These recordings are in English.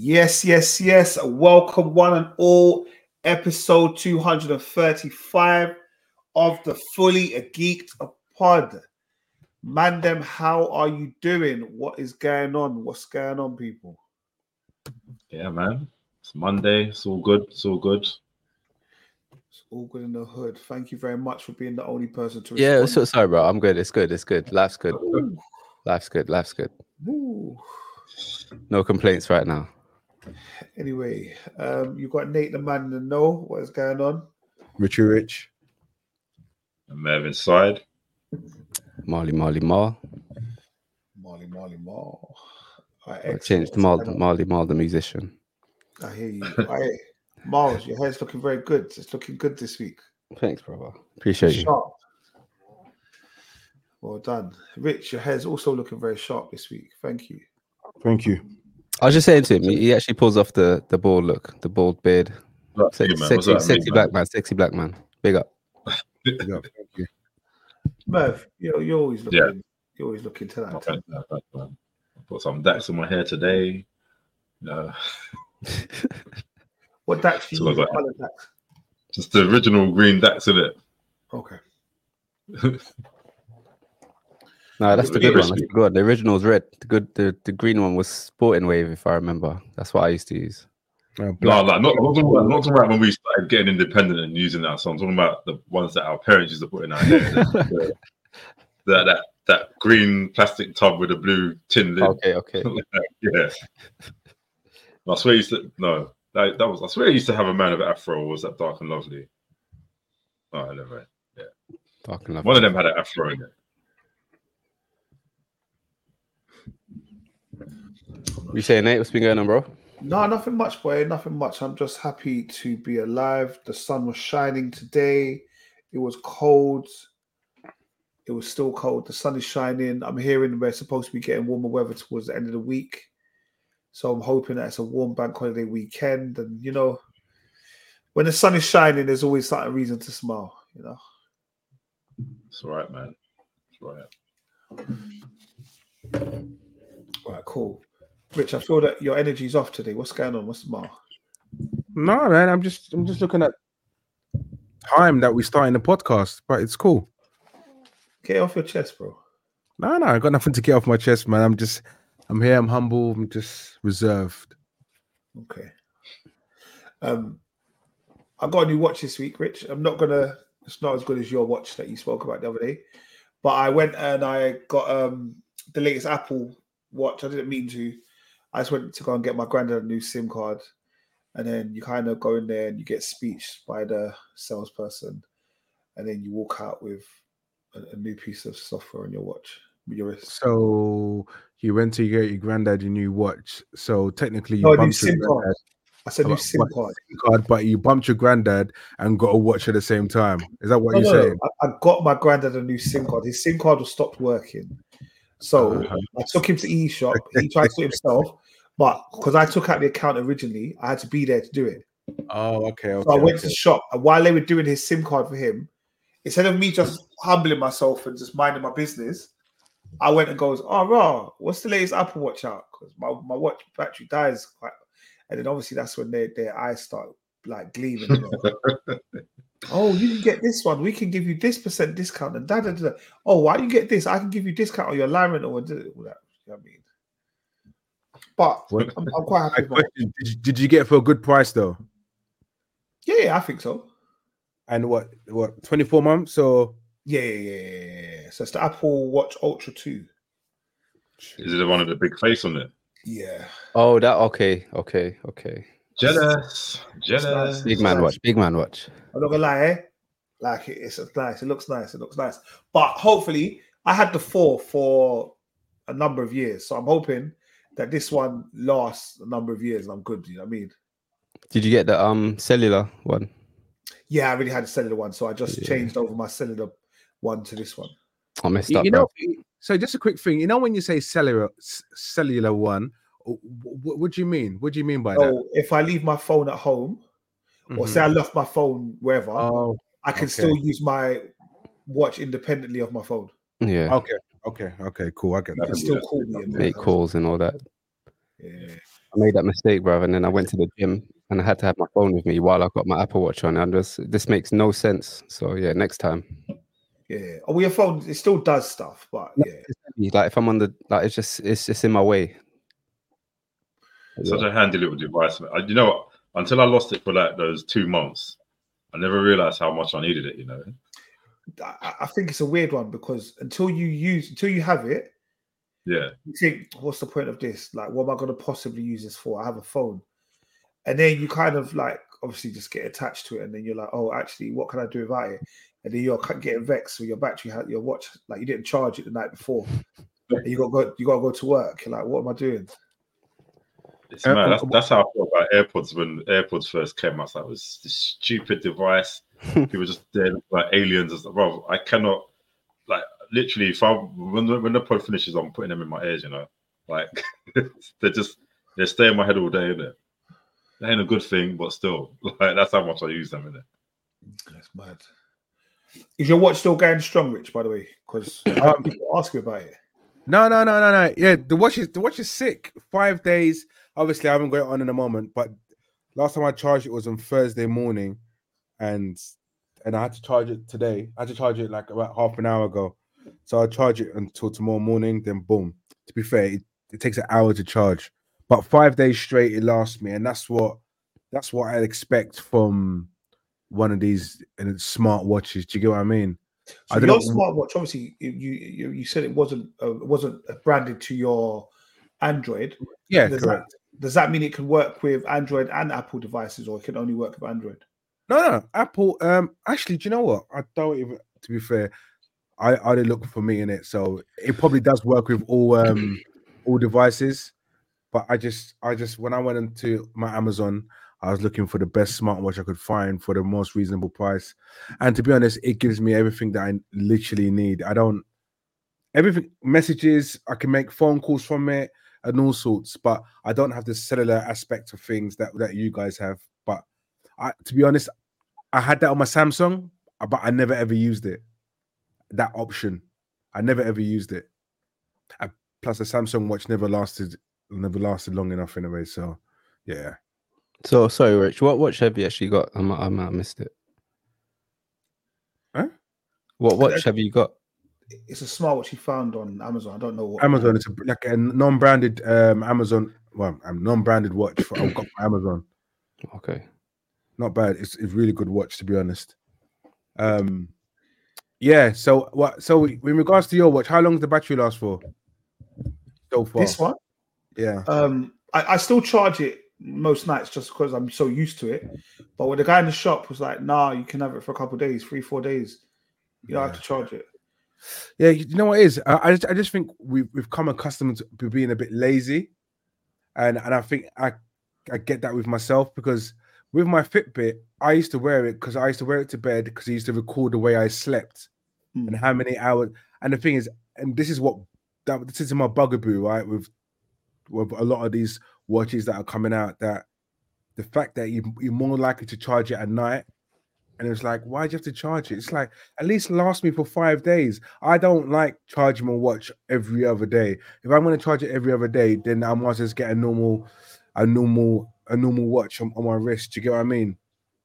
Yes. Welcome, one and all, episode 235 of the Fully a Geeked Pod. Mandem, how are you doing? What is going on? What's going on, people? Yeah, man. It's Monday. It's all good. It's all good in the hood. Thank you very much for being the only person to respond. Yeah, sorry, bro. I'm good. It's good. Life's good. Ooh. Life's good. Ooh. No complaints right now. Anyway, you got Nate the man to know what is going on. Richie Rich. And Merv inside. Marley Ma. Marley Ma. I changed to Marley Ma, the musician. I hear you. Miles, your hair's looking very good. It's looking good this week. Thanks, brother. Appreciate you. Sharp. Well done. Rich, your hair's also looking very sharp this week. Thank you. Thank you. I was just saying to him, he actually pulls off the bald look, the bald beard. Sexy black man. Big up. Thank you. Merv, you're always looking. Yeah. You're always looking to that. I put some Dax in my hair today. What Dax do you use? Color Dax? Just the original green Dax in it. Okay. No, that's the good one. That's the good one. The original's red. The green one was Sporting Wave, if I remember. That's what I used to use. Not talking about when we started getting independent and using that. So I'm talking about the ones that our parents used to put in our hair. that green plastic tub with a blue tin lid. Okay. Yeah. I swear I used to I swear I used to have a man of afro. Or was that Dark and Lovely? Oh, never. Yeah. Dark and Lovely. One of them had an afro in it. You saying, Nate? What's been going on, bro? No, nothing much, boy. Nothing much. I'm just happy to be alive. The sun was shining today. It was cold. It was still cold. The sun is shining. I'm hearing we're supposed to be getting warmer weather towards the end of the week. So I'm hoping that it's a warm bank holiday weekend. And, when the sun is shining, there's always a reason to smile, It's all right, man. It's all right. All right, cool. Rich, I feel that your energy's off today. What's going on? What's the matter? No, man. I'm just looking at time that we starting the podcast, but it's cool. Get off your chest, bro. No, I got nothing to get off my chest, man. I'm here. I'm humble. I'm just reserved. Okay. I got a new watch this week, Rich. It's not as good as your watch that you spoke about the other day, but I went and I got the latest Apple watch. I didn't mean to. I just went to go and get my granddad a new SIM card, and then you kind of go in there and you get speech by the salesperson, and then you walk out with a new piece of software on your watch with your wrist. So you went to get your granddad a new watch. So technically, you bumped your granddad. I said new SIM card, but you bumped your granddad and got a watch at the same time. Is that what you're saying? I got my granddad a new SIM card. His SIM card was stopped working. So I took him to eShop. He tried to do it himself, but because I took out the account originally, I had to be there to do it. Oh, okay. So I went to the shop, and while they were doing his SIM card for him, instead of me just humbling myself and just minding my business, I went and goes, "Oh, raw, what's the latest Apple Watch out? Because my watch battery dies quite." And then obviously that's when their eyes start like gleaming. Oh, you can get this one. We can give you this % discount and da. Oh, why do you get this? I can give you discount on your line rental or all that. You know what I mean? But I'm quite happy. Did you get it for a good price though? Yeah, I think so. And what 24 months or? Yeah. So it's the Apple Watch Ultra 2. Is it the one with the big face on it? Yeah. Oh, that okay. Jealous. Nice. Big man watch. I'm not gonna lie, like it's nice. It looks nice. But hopefully, I had the 4 for a number of years, so I'm hoping that this one lasts a number of years and I'm good. You know what I mean? Did you get the cellular one? Yeah, I already had a cellular one, so I just changed over my cellular one to this one. I messed up. So just a quick thing, when you say cellular one, what do you mean? What do you mean by that? If I leave my phone at home, or say I left my phone wherever, I can still use my watch independently of my phone. Yeah. Okay, cool. I get that. You can still call me and make calls and all that. Yeah. I made that mistake, bro, and then I went to the gym and I had to have my phone with me while I got my Apple Watch on. And this makes no sense. So yeah, next time. Yeah. Oh, your phone, it still does stuff, but yeah. Like if I'm on the it's just in my way. Such a handy little device. You know, until I lost it for like those 2 months, I never realized how much I needed it. You know, I think it's a weird one because until you have it, yeah, you think, what's the point of this? Like, what am I going to possibly use this for? I have a phone, and then you kind of like obviously just get attached to it, and then you're like, oh, actually, what can I do without it? And then you're getting vexed with your battery, your watch, like you didn't charge it the night before, and you got to go to work. You're like, what am I doing? It's mad. That's how I felt about AirPods when AirPods first came out. That was this stupid device. People just there like aliens and stuff. Bro, I cannot like literally. If when the pod finishes, I'm putting them in my ears. You know, like they stay in my head all day. Innit? That ain't a good thing, but still, like that's how much I use them. Innit? That's mad. Is your watch still going strong, Rich? By the way, because people ask you about it. No. Yeah, the watch is sick. 5 days. Obviously, I haven't got it on in a moment, but last time I charged it was on Thursday morning, and I had to charge it today. I had to charge it like about half an hour ago, so I charge it until tomorrow morning. Then boom. To be fair, it takes an hour to charge, but 5 days straight it lasts me, and that's what I expect from one of these smart watches. Do you get what I mean? So your smartwatch, obviously, you said it wasn't branded to your Android. Yeah, correct. Does that mean it can work with Android and Apple devices, or it can only work with Android? No. Apple. Actually, do you know what? I don't even. To be fair, I did look for me in it, so it probably does work with all devices. But I just when I went into my Amazon, I was looking for the best smartwatch I could find for the most reasonable price. And to be honest, it gives me everything that I literally need. Everything, messages, I can make phone calls from it and all sorts, but I don't have the cellular aspect of things that you guys have. But to be honest, I had that on my Samsung, but I never ever used it. That option, I never ever used it. Plus, the Samsung watch never lasted long enough anyway. So, yeah. So sorry, Rich. What watch have you actually got? I might have missed it. Huh? What watch have you got? It's a smartwatch you found on Amazon. I don't know what Amazon. It's like a non-branded Amazon. Well, a non-branded watch I've got from Amazon. Okay, not bad. It's a really good watch, to be honest. Yeah. So what? So in regards to your watch, how long does the battery last for? So far, this one. Yeah. I still charge it most nights just because I'm so used to it. But when the guy in the shop was like, "Nah, you can have it for a couple of days, 3-4 days. You don't have to charge it." Yeah, you know what it is? I just think we've come accustomed to being a bit lazy, and I think I get that with myself, because with my Fitbit, I used to wear it because I used to wear it to bed because it used to record the way I slept and how many hours. And the thing is, and this is my bugaboo, right? With a lot of these watches that are coming out, that the fact that you're more likely to charge it at night. And it's like, why do you have to charge it? It's like, at least last me for 5 days. I don't like charging my watch every other day. If I'm going to charge it every other day, then I might just get a normal watch on my wrist. Do you get what I mean?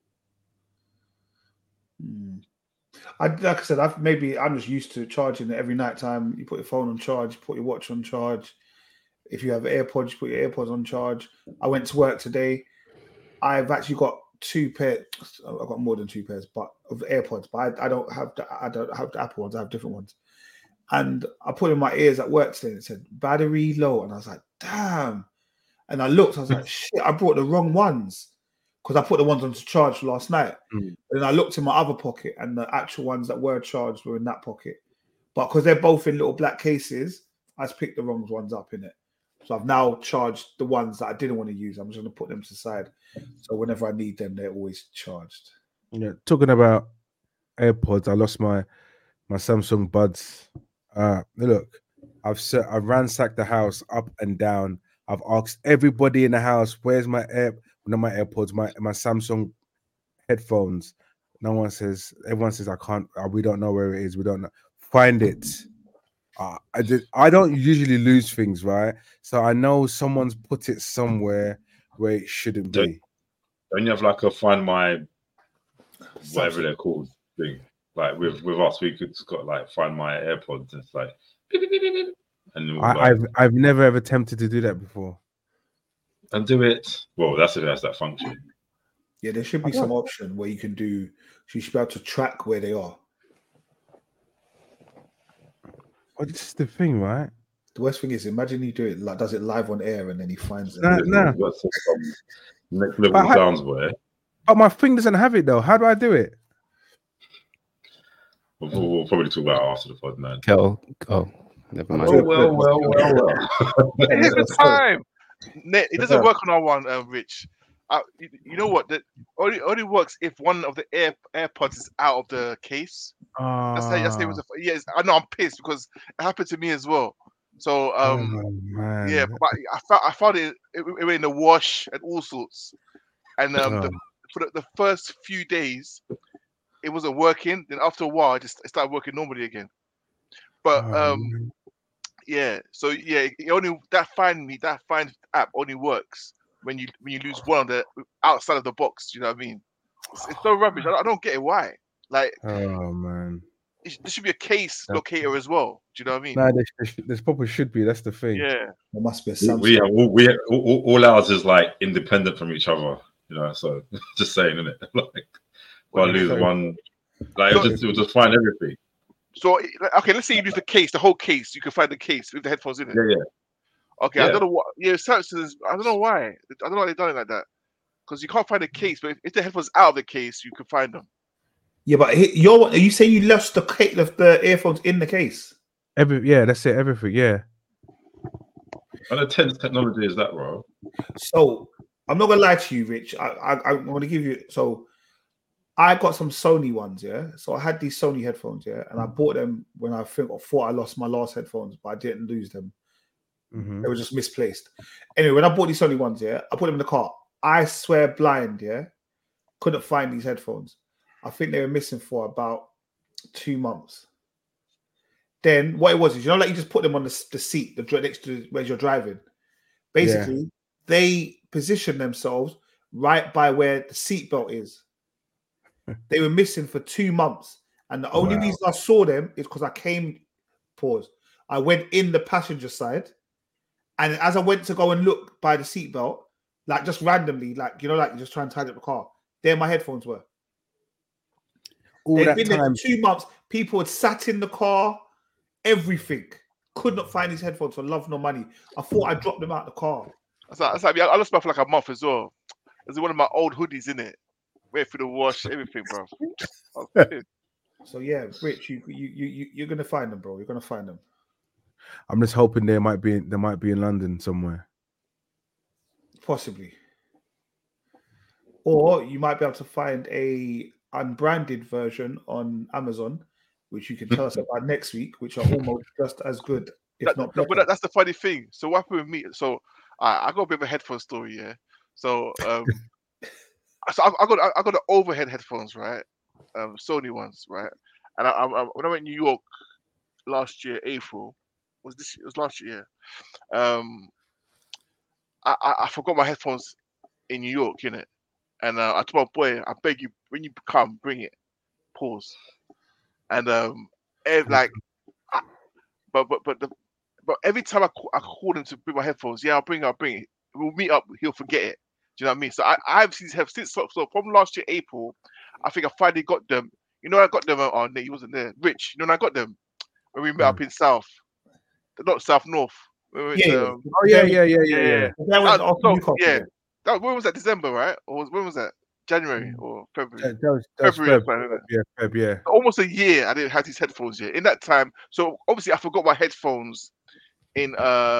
Like I said, I'm just used to charging it every night time. You put your phone on charge, you put your watch on charge. If you have AirPods, you put your AirPods on charge. I went to work today. I've actually got 2 pairs. I've got more than 2 pairs, but of AirPods. But I don't have the Apple ones. I have different ones. And I put in my ears at work today, and it said battery low, and I was like, damn. And I looked. I was like, shit. I brought the wrong ones because I put the ones on to charge last night. And then I looked in my other pocket, and the actual ones that were charged were in that pocket. But because they're both in little black cases, I just picked the wrong ones up in it. So I've now charged the ones that I didn't want to use. I'm just going to put them to the side. So whenever I need them, they're always charged. Yeah. Talking about AirPods, I lost my Samsung Buds. Look, I've ransacked the house up and down. I've asked everybody in the house, where's my AirPods, my Samsung headphones. Everyone says I can't. We don't know where it is. We don't know. Find it. I don't usually lose things, right? So I know someone's put it somewhere where it shouldn't be. Don't you have like a Find My, whatever they're called thing? Like with us, we could got like Find My AirPods. And it's like, beep, beep, beep, beep, beep. And I've never ever attempted to do that before. And do it. Well, that's if it has that function. Yeah, there should be some option where you can do. So you should be able to track where they are. Well, this is the thing, right? The worst thing is, imagine you do it like does it live on air and then he finds it. No. Next level downsware. But my thing doesn't have it though. How do I do it? We'll probably talk about it after the pod, man. Never mind. Well. Here's the time. It doesn't work on our one, Rich. You know what? That only works if one of the AirPods is out of the case. That's how it was. I know I'm pissed because it happened to me as well. So yeah, but I found it in the wash and all sorts. And for the first few days, it wasn't working. Then after a while, it started working normally again. But yeah, so yeah, that find app only works when you lose one of the outside of the box. You know what I mean? It's so rubbish. I don't get it. Why? Like, oh man, there should be a case locator as well. Do you know what I mean? No, there probably should be. That's the thing. Yeah, there must be a we all ours is like independent from each other. You know, so just saying, isn't it? Like, if I lose one, like it'll just find everything. So okay, let's say you use the whole case. You can find the case with the headphones in it. Yeah. Okay, yeah. I don't know what. Yeah, I don't know why. I don't know why they've done it like that. Because you can't find the case, but if the headphones out of the case, you can find them. Yeah, but are you saying you lost the earphones in the case? That's it. Everything. Yeah. What intense technology is that, bro? So I'm not gonna lie to you, Rich. I'm gonna give you. So I got some Sony ones, yeah. So I had these Sony headphones, yeah, and I bought them when I thought I lost my last headphones, but I didn't lose them. Mm-hmm. They were just misplaced. Anyway, when I bought these Sony ones, yeah, I put them in the car. I swear blind, yeah, couldn't find these headphones. I think they were missing for about 2 months. Then what it was is, like you just put them on the seat, the next to where you're driving. Basically, they position themselves right by where the seatbelt is. They were missing for 2 months. And the only reason I saw them is because I went in the passenger side. And as I went to go and look by the seatbelt, like just randomly, like you just try and tidy up the car, there my headphones were. They'd been there for 2 months. People had sat in the car, everything. Could not find these headphones for love nor money. I thought I dropped them out of the car. That's like I lost mine for like a month as well. There's one of my old hoodies in it. Wait for the wash, everything, bro. So yeah, Rich, you're gonna find them, bro. You're gonna find them. I'm just hoping they might be in London somewhere. Possibly. Or you might be able to find a unbranded version on Amazon, which you can tell us about next week, which are almost just as good, if not better. But that's the funny thing. So what happened with me? So I got a bit of a headphone story, yeah. So so I got the overhead headphones, right? Sony ones, right? And when I went to New York last year, April, it was last year. I forgot my headphones in New York, innit? And I told my boy, I beg you, when you come, bring it. Pause. And but every time I call him to bring my headphones, I'll bring it. We'll meet up. He'll forget it. Do you know what I mean? So I've since from last year April, I think I finally got them. I got them. Oh, no, he wasn't there. Rich, when I got them when we met up in South, not South North. Yeah. When was that? December, right? Or when was that? January or February? February. Yeah. Almost a year I didn't have these headphones yet. In that time, so obviously I forgot my headphones in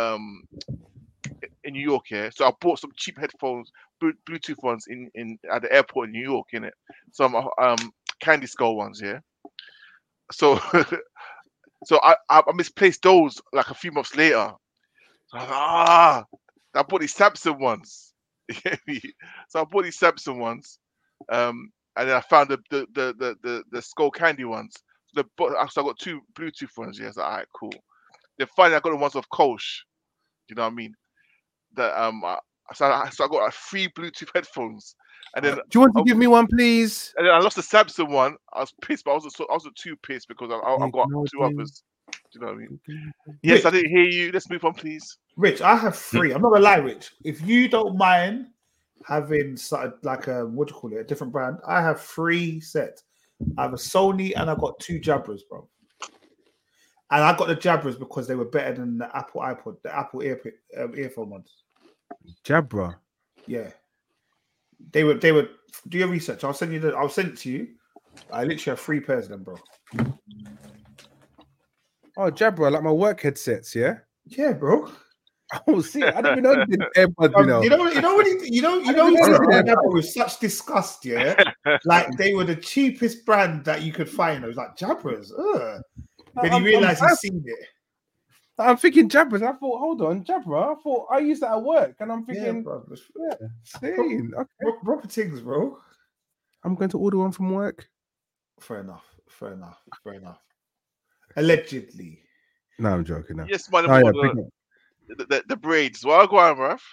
New York, yeah. So I bought some cheap headphones, Bluetooth ones at the airport in New York, innit? Some Candy Skull ones, yeah. So so I misplaced those like a few months later. So I bought these Samsung ones. So I bought these Samsung ones, and then I found the Skull Candy ones. So I got 2 Bluetooth ones. Yeah, so all right, cool. Then finally I got the ones of Kolsch. You know what I mean? That so I got like 3 Bluetooth headphones, and then do you want to give me one, please? And then I lost the Samsung one. I was pissed, but I wasn't too pissed because I got 2 others. Do you know what I mean? Yes, Rich, I didn't hear you. Let's move on, please. Rich, I have 3. I'm not gonna lie, Rich. If you don't mind having like a a different brand, I have 3 sets. I have a Sony and I got 2 Jabras, bro. And I got the Jabras because they were better than the Apple iPod, the Apple earphone ones. Jabra. Yeah. They were. Do your research. I'll send it to you. I literally have 3 pairs of them, bro. Oh, Jabra, like my work headsets, yeah? Yeah, bro. Oh, see, I didn't even know you did AirPods, You know with such disgust, yeah. Like they were the cheapest brand that you could find. It was like Jabras. Then he realized he's seen it. I'm thinking Jabras. I thought, hold on, Jabra. I thought I used that at work, and I'm thinking, proper things, bro. I'm going to order one from work. Fair enough. Allegedly. No, I'm joking. No. Yes, man. The braids. Well, go on, bruv.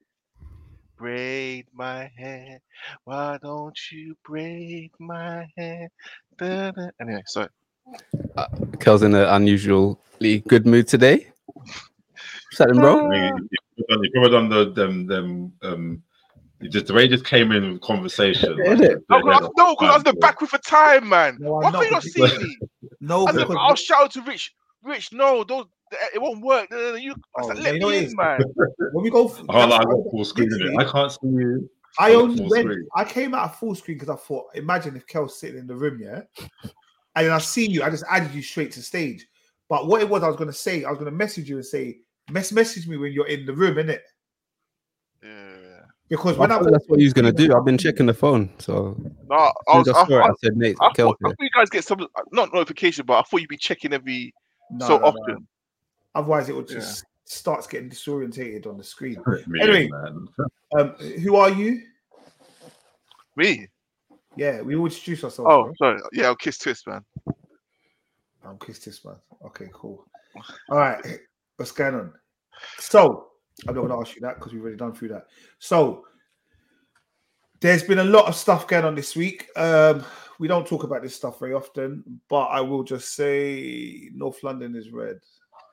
Braid my hair. Why don't you braid my hair? Da-da. Anyway, sorry. Kel's in an unusually good mood today. What's that, bro? You probably done the the way just came in with conversation. No, because I was the back with the time, man. Why can't you not see me? No, I'll shout to Rich. Rich, no, don't. It won't work. Let me in, man. When we go, I got full screen in it. I can't see you. I came out of full screen because I thought, imagine if Kel's sitting in the room, yeah, and then I see you, I just added you straight to stage. But what it was, I was going to message you and say, message me when you're in the room, innit? Yeah. Because that's what he's gonna do. I've been checking the phone, so no, I said, Nate, I thought you guys get some not notification, but I thought you'd be checking every often. No. Otherwise, it would just starts getting disorientated on the screen. Anyway, who are you? Me? Yeah, we will introduce ourselves. Oh, bro. sorry. Yeah, I'm Kiss Twist, man. I'm Kiss Twist, man. Okay, cool. All right, what's going on? So, I'm not going to ask you that because we've already done through that. So, there's been a lot of stuff going on this week. We don't talk about this stuff very often, but I will just say North London is red.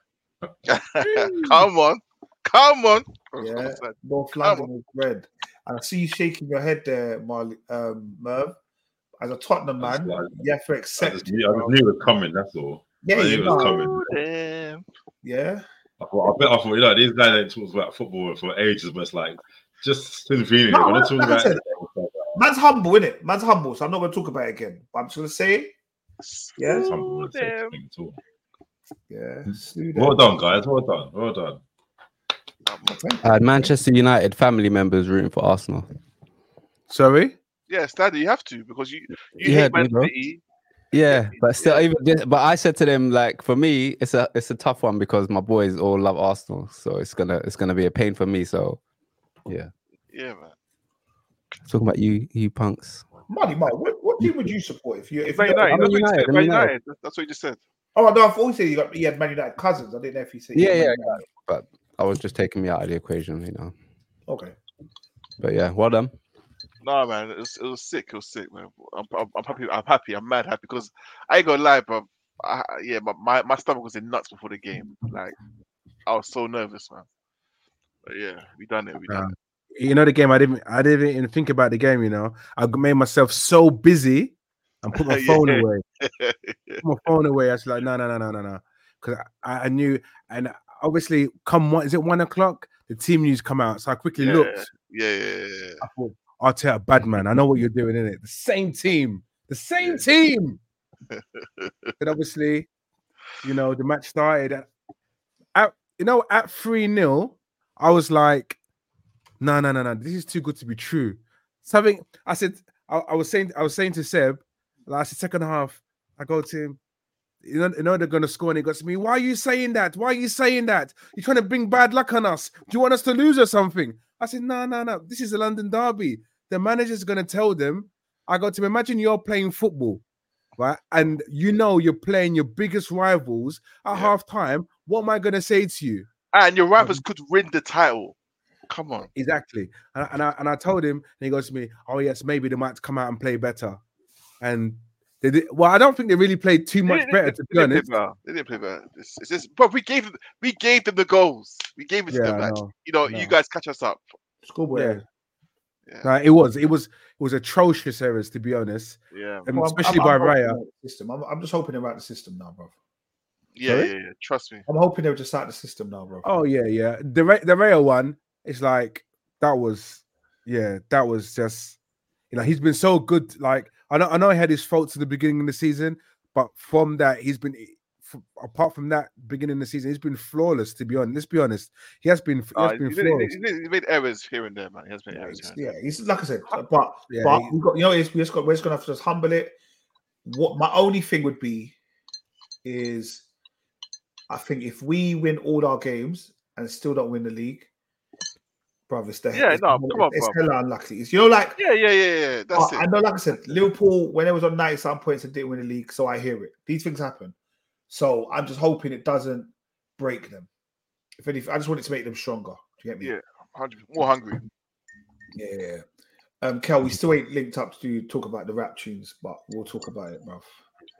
Come on. Yeah, North London is red. And I see you shaking your head there, Merv. As a Tottenham man, you have to accept. I just knew it was coming. That's all. Yeah, it was coming. Yeah. I thought, these guys ain't talked about football for ages, but it's like just feeling it. When I talk about it, man's humble, innit? Man's humble, so I'm not going to talk about it again. But I'm just going to say it. Yeah. Yeah. Well done, guys. Well done. I had Manchester United family members rooting for Arsenal. Sorry? Yeah, Standard, you have to because you hate Man City. Yeah, but still, but I said to them, like, for me, it's a tough one because my boys all love Arsenal, so it's gonna be a pain for me. So, yeah, man. Talking about you punks. Money, what team would you support if Man United? That's what you just said. Oh no, I thought you said you had Man United cousins. I didn't know if you said but I was just taking me out of the equation, Okay, but yeah, well done. No, man, it was sick. It was sick, man. I'm happy. I'm mad happy because I ain't gonna lie, bro. My stomach was in nuts before the game. Like I was so nervous, man. But yeah, we done it. You know the game. I didn't even think about the game. I made myself so busy and put my phone away. Put my phone away. I was like, no, because I knew. And obviously, is it 1 o'clock? The team news come out, so I quickly looked. Yeah. I thought, Arteta, bad man. I know what you're doing, innit? The same team. But obviously, the match started at 3-0. I was like, no. This is too good to be true. Something I said. I was saying to Seb, like, second half. I go to him. You know they're gonna score, and he goes to me. Why are you saying that? You're trying to bring bad luck on us. Do you want us to lose or something? I said, no. This is a London derby. The manager's going to tell them. I got to imagine you're playing football, right? And you're playing your biggest rivals at half time. what am I gonna say to you? And your rivals could win the title. Come on. Exactly. And I told him, and he goes to me, "Oh yes, maybe they might come out and play better." And they did. Well, I don't think they really played too much better, to be honest. They didn't play better. It's just, but we gave them the goals. We gave it to them. Like, you guys catch us up. Schoolboy. Yeah. No, it was atrocious errors, to be honest. Yeah. Especially by Raya. I'm just hoping they're out the system now, bro. Yeah. Trust me. I'm hoping they'll just out the system now, bro. Oh yeah. The Raya one is like that was just, he's been so good. Like I know he had his faults at the beginning of the season, but from that apart from that beginning of the season, he's been flawless. To be honest, let's be honest, he has been flawless. He made errors here and there, man. He has made errors. He's like I said, but we've got, we're just gonna have to just humble it. What my only thing would be is, I think if we win all our games and still don't win the league, brother, it's hella unlucky. It's yeah. That's it. I know, like I said, Liverpool, when it was on 90-some points and didn't win the league, so I hear it. These things happen. So I'm just hoping it doesn't break them. If anything, I just want it to make them stronger. Do you get me? Yeah, 100 more hungry. Yeah. Kel, we still ain't linked up to talk about the rap tunes, but we'll talk about it, bruv.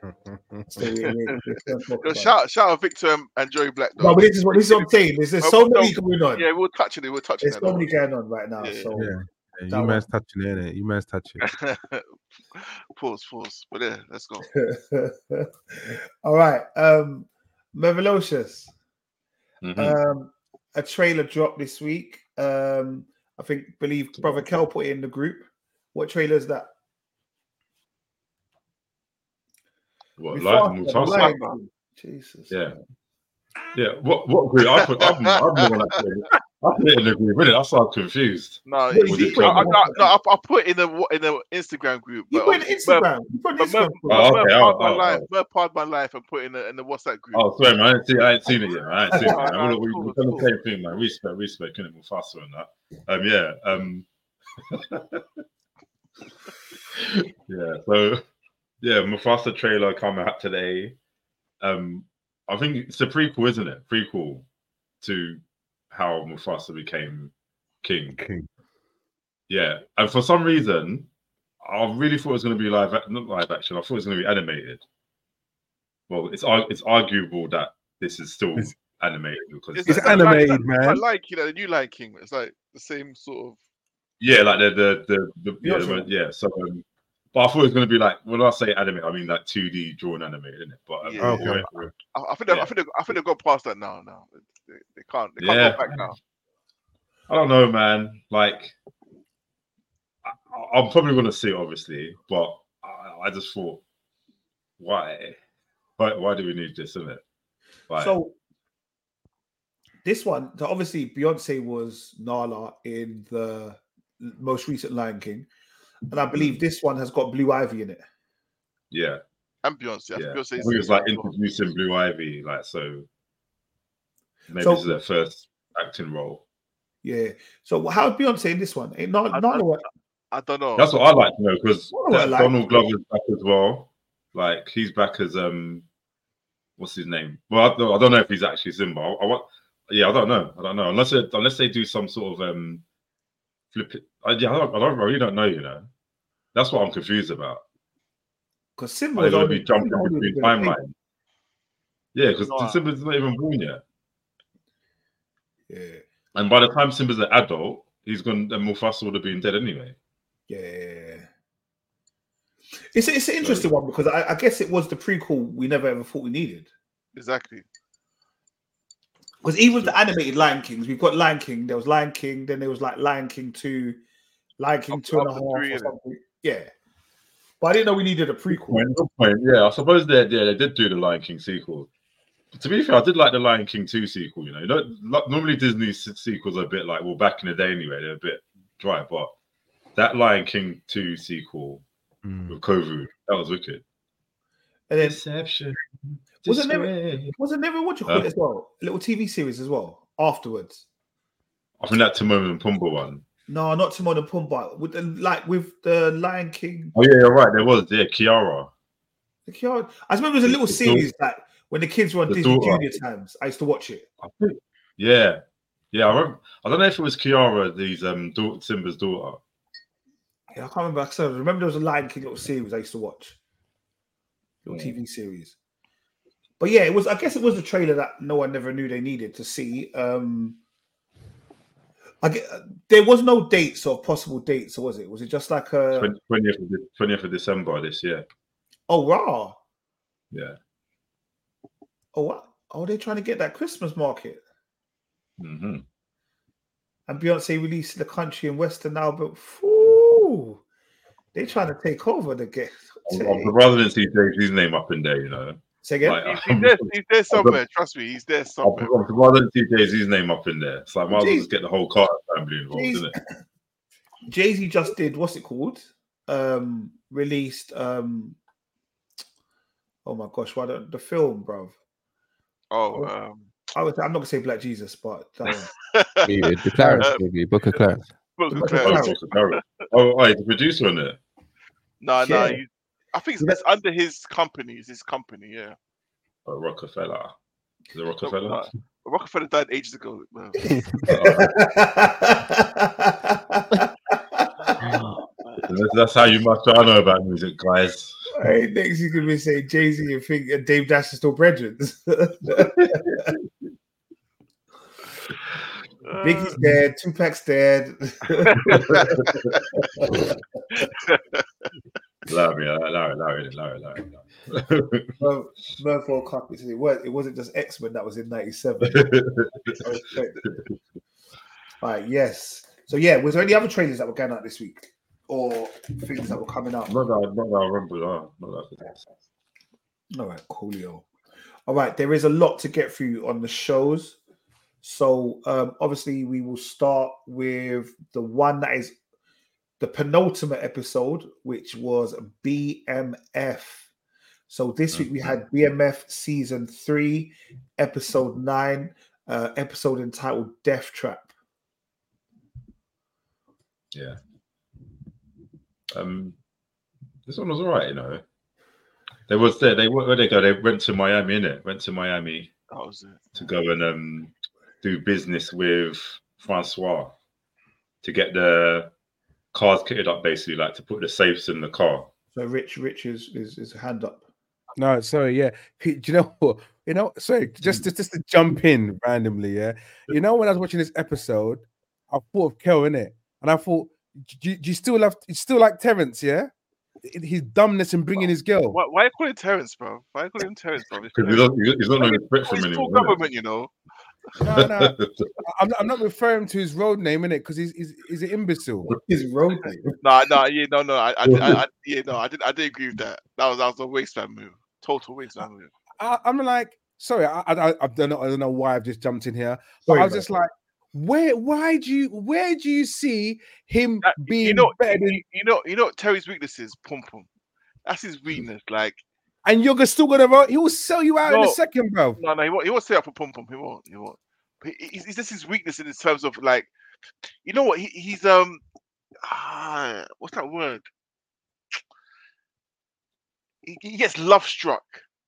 Shout out Victor and Joey Black. No, but this is what I'm saying. There's so many going on. Yeah, we'll touch it. There's so many going on right now. Yeah. So you man's touching it, innit? You man's touching it. Pause. But yeah, let's go. All right. Mevalocious. A trailer dropped this week. I believe Brother Kel put it in the group. What trailer is that? What, Mufasa? Jesus. Yeah. Yeah. What group? I put it in the group, innit? I started confused. No, I put it in the Instagram group. You put it in Instagram. Part of my life and put it in the WhatsApp group. Oh, sorry, man. I ain't seen it yet. Man. We've done the same thing, man. Respect, couldn't move faster on that. Yeah. So, yeah, Mufasa trailer coming out today. I think it's a prequel, isn't it? Prequel to how Mufasa became king. Yeah, and for some reason, I really thought it was going to be not live action. I thought it was going to be animated. Well, it's arguable that this is still animated because it's animated, man. I like the new Lion King. It's like the same sort of. Yeah, like the So, but I thought it was going to be like, when I say animated, I mean like 2D drawn animated, isn't it? But I think they've got past that now. They can't go back now. I don't know, man. Like, I'm probably going to see it, obviously, but I just thought, why do we need this, isn't it? Like, so this one, so obviously Beyonce was Nala in the most recent Lion King, and I believe this one has got Blue Ivy in it. Yeah, and Beyonce. Yeah. I think it's like introducing Blue Ivy, like so. Maybe this is their first acting role. Yeah. So how's Beyonce in this one? I don't know. That's what I'd like to know, because Donald Glover's back as well. Like, he's back as what's his name? Well, I don't know if he's actually Simba. I don't know. Unless they do some sort of flip it. I really don't know. You know, that's what I'm confused about. Because Simba's going to be jumping between timelines. Yeah, because Simba's not even born yet. Yeah. And by the time Simba's an adult, Mufasa would have been dead anyway. Yeah. It's an interesting one, because I guess it was the prequel we never ever thought we needed. Exactly. Because even with the animated Lion Kings, we've got Lion King, there was Lion King, then there was like Lion King 2, Lion King 2.5 or something. Yeah. But I didn't know we needed a prequel. Good point. Yeah, I suppose they did do the Lion King sequel. But to be fair, I did like the Lion King 2 sequel, you know. Normally Disney sequels are a bit like, well, back in the day anyway, they're a bit dry. But that Lion King 2 sequel with Kovu, that was wicked. And then Deception. Was it never what you call it as well? A little TV series as well afterwards. I think that Timon and Pumbaa one. No, not Timon and Pumbaa. With the Lion King. Oh yeah, you're right. There was Kiara. I remember it was a little series that When the kids were on The Disney daughter. Junior times, I used to watch it. I think, yeah. I don't know if it was Kiara, Simba's daughter. Yeah, I can't remember. I remember there was a Lion King little series I used to watch. Little TV series. But yeah, I guess it was a trailer that no one never knew they needed to see. There was no dates or possible dates, or was it? Was it just like a 20th of December this year? Oh, raw. Yeah. Oh, what? Oh, they're trying to get that Christmas market. Mm-hmm. And Beyonce released the country and Western now, but whew, they're trying to take over the gift. I'd rather than see Jay-Z's name up in there, you know. Say again? Like, he's there somewhere. Trust me, he's there somewhere. I'd rather than see Jay-Z's name up in there. It's like, might as well just get the whole Carter family involved, isn't it? Jay-Z just did, what's it called? Released, oh my gosh, the film, bro. Oh, I'm not going to say Black Jesus, but the Clarence movie, Book of Clarence. Oh, he's the producer on it. No, I think it's under his company. It's his company, yeah. Rockefeller. Is it Rockefeller? Rockefeller died ages ago. That's how you must try to know about music, guys. Right, next you could be saying Jay-Z and think Dave Dash is still brethren. Biggie's dead, Tupac's dead. Allow it. Murphy Cup. It wasn't just X-Men that was in '97. All right, yes. So yeah, was there any other trailers that were going out this week, or things that were coming out? Not that I remember. All right, coolio. All right, there is a lot to get through on the shows. So obviously we will start with the one that is the penultimate episode, which was BMF. So this week we had BMF season 3, episode 9, episode entitled Death Trap. Yeah. This one was all right, you know. Where they go? They went to Miami, innit? Went to Miami to go and do business with Francois to get the cars kitted up, basically, like to put the safes in the car. So Rich is hand up. No, sorry, yeah. Do you know what? Sorry, just to jump in randomly, yeah. You know, when I was watching this episode, I thought of Kel, innit? And I thought, do you still like Terrence, yeah? His dumbness in bringing his girl. Why you call him Terrence, bro? Why you call him Terrence, bro? Because he's not no respect from anyone. Government, you know. No. I'm not referring to his road name, innit? Because he's an imbecile. His road name. No. I didn't agree with that. That was a wasteland move. Total wasteland move. I'm like, sorry, I don't know why I've just jumped in here. But I was just like, where do you see him being better than you know Terry's weakness is pum. That's his weakness, like. And you're still gonna vote. He will sell you out in a second, bro. No, he won't sell out for pum. He won't. It's just his weakness in terms of like, you know what? He's what's that word? He gets love struck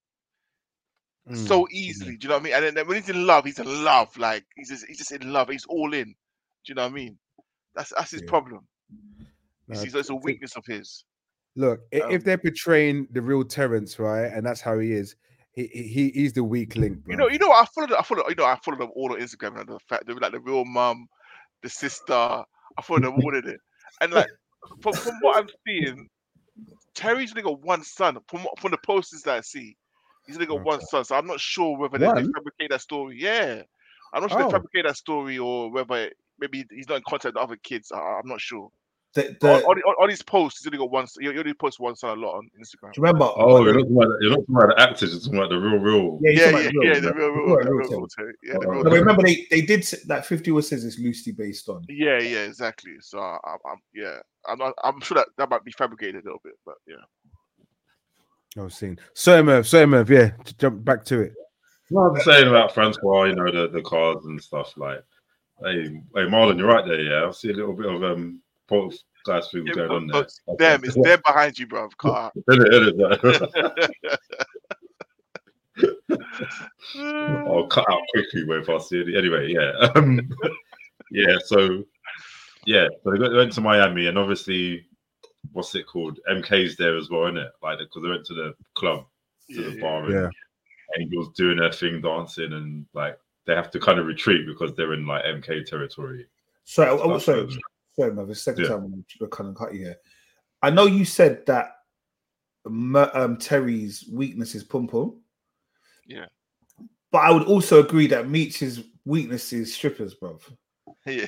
so easily. Do you know what I mean? And then when he's in love, like he's just in love. He's all in. Do you know what I mean? That's his problem. It's a weakness of his. Look, if they're portraying the real Terrence, right, and that's how he is, he's the weak link. Bro. You know, I follow them all on Instagram, and the fact they're like the real mum, the sister. I follow them all in it, and like from what I'm seeing, Terry's only got one son. From the posters that I see, he's only got one son. So I'm not sure whether they fabricate that story. Yeah, I'm not sure they fabricate that story or whether maybe he's not in contact with other kids. I'm not sure. On his posts, he's only got one. He only posts one son a lot on Instagram. Do you remember? Oh, you're not talking about the actors. You're talking about the real. The real. Remember, they did that 50 was says it's loosely based on. Yeah, exactly. So I'm sure that might be fabricated a little bit, but yeah. I was seeing. So Merv, yeah. To jump back to it. What I'm saying about Francois, you know, the cars and stuff. Like, hey, Marlon, you're right there. Yeah, I see a little bit of both guys things going on there. It's them behind you, bro. Car. I'll cut out quickly if I see it. Anyway, yeah. Yeah, so they went to Miami, and obviously, what's it called? MK's there as well, isn't it? Like, because they went to the club, to the bar, and Angel's doing their thing, dancing, and like they have to kind of retreat because they're in like MK territory. Sorry, man. The second time we're kind of cut you here. I know you said that Terry's weakness is pum pum. Yeah. But I would also agree that Meech's weakness is strippers, bro. Yeah.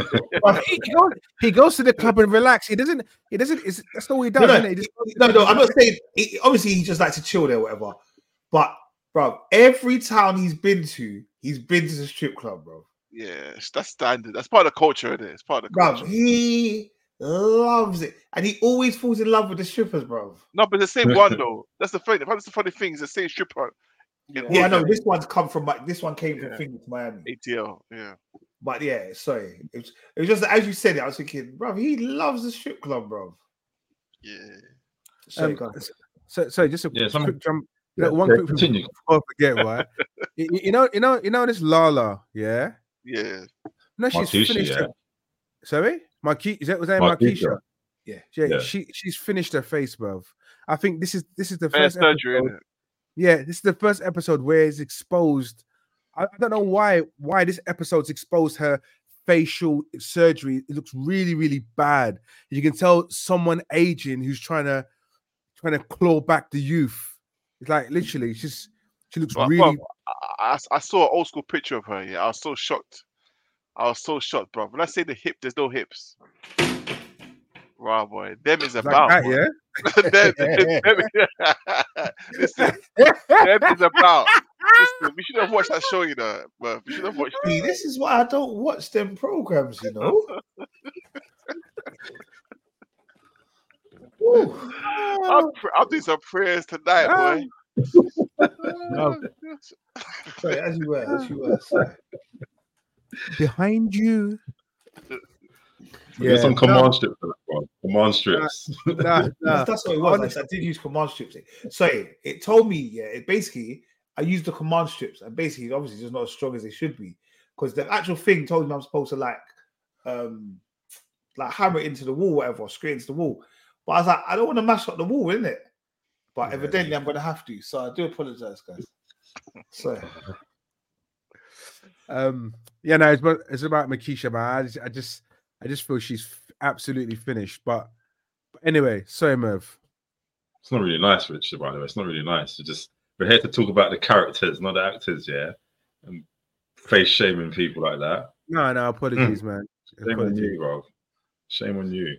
He goes to the club and relax. He doesn't. That's not what he does. No. I'm not saying. Obviously, he just likes to chill there, whatever. But, bro, every town he's been to the strip club, bro. Yeah, that's standard. That's part of the culture, isn't it? It's part of the culture. Bro, he loves it, and he always falls in love with the strippers, bro. No, but the same one though. That's the funny. That's the funny thing. Is the same stripper. Yeah, I know. This one came from Miami. ATL, yeah. But yeah, sorry. It was just as you said it, I was thinking, bro, he loves the strip club, bro. Yeah. So just a quick jump. One quick thing before I forget, right? you know this Lala, yeah? Yeah. No, she's finished. Sorry? Was that Marquisha? Yeah. She's finished her face, bro. I think this is the first surgery, isn't it? Yeah, this is the first episode where it's exposed. I don't know why this episode's exposed her facial surgery. It looks really, really bad. You can tell someone aging who's trying to claw back the youth. It's like literally, she looks really. I saw an old school picture of her. Yeah, I was so shocked, bro. When I say the hip, there's no hips. Wow, boy, them is about like that, Listen, them is about. Listen, we should have watched that show, you know. But we should have watched. This is why I don't watch them programs, you know. I'll do some prayers tonight, boy. Sorry, as you were. Sorry. Behind you. Yeah, some command strips. Command strips. That's what it was. I did use command strips. Sorry, it told me. Yeah, it basically I used the command strips, and basically, obviously, just not as strong as they should be, because the actual thing told me I'm supposed to like hammer it into the wall, whatever, or straight into the wall. But I was like, I don't want to mash up the wall, innit? But evidently, I'm going to have to. So I do apologize, guys. So, it's about Makisha, man. I just feel she's absolutely finished. But anyway, sorry, Merv. It's not really nice, Richard, by the way. It's not really nice. We're here to talk about the characters, not the actors, yeah? And face shaming people like that. No, apologies, man. Shame on you, bro. Shame on you.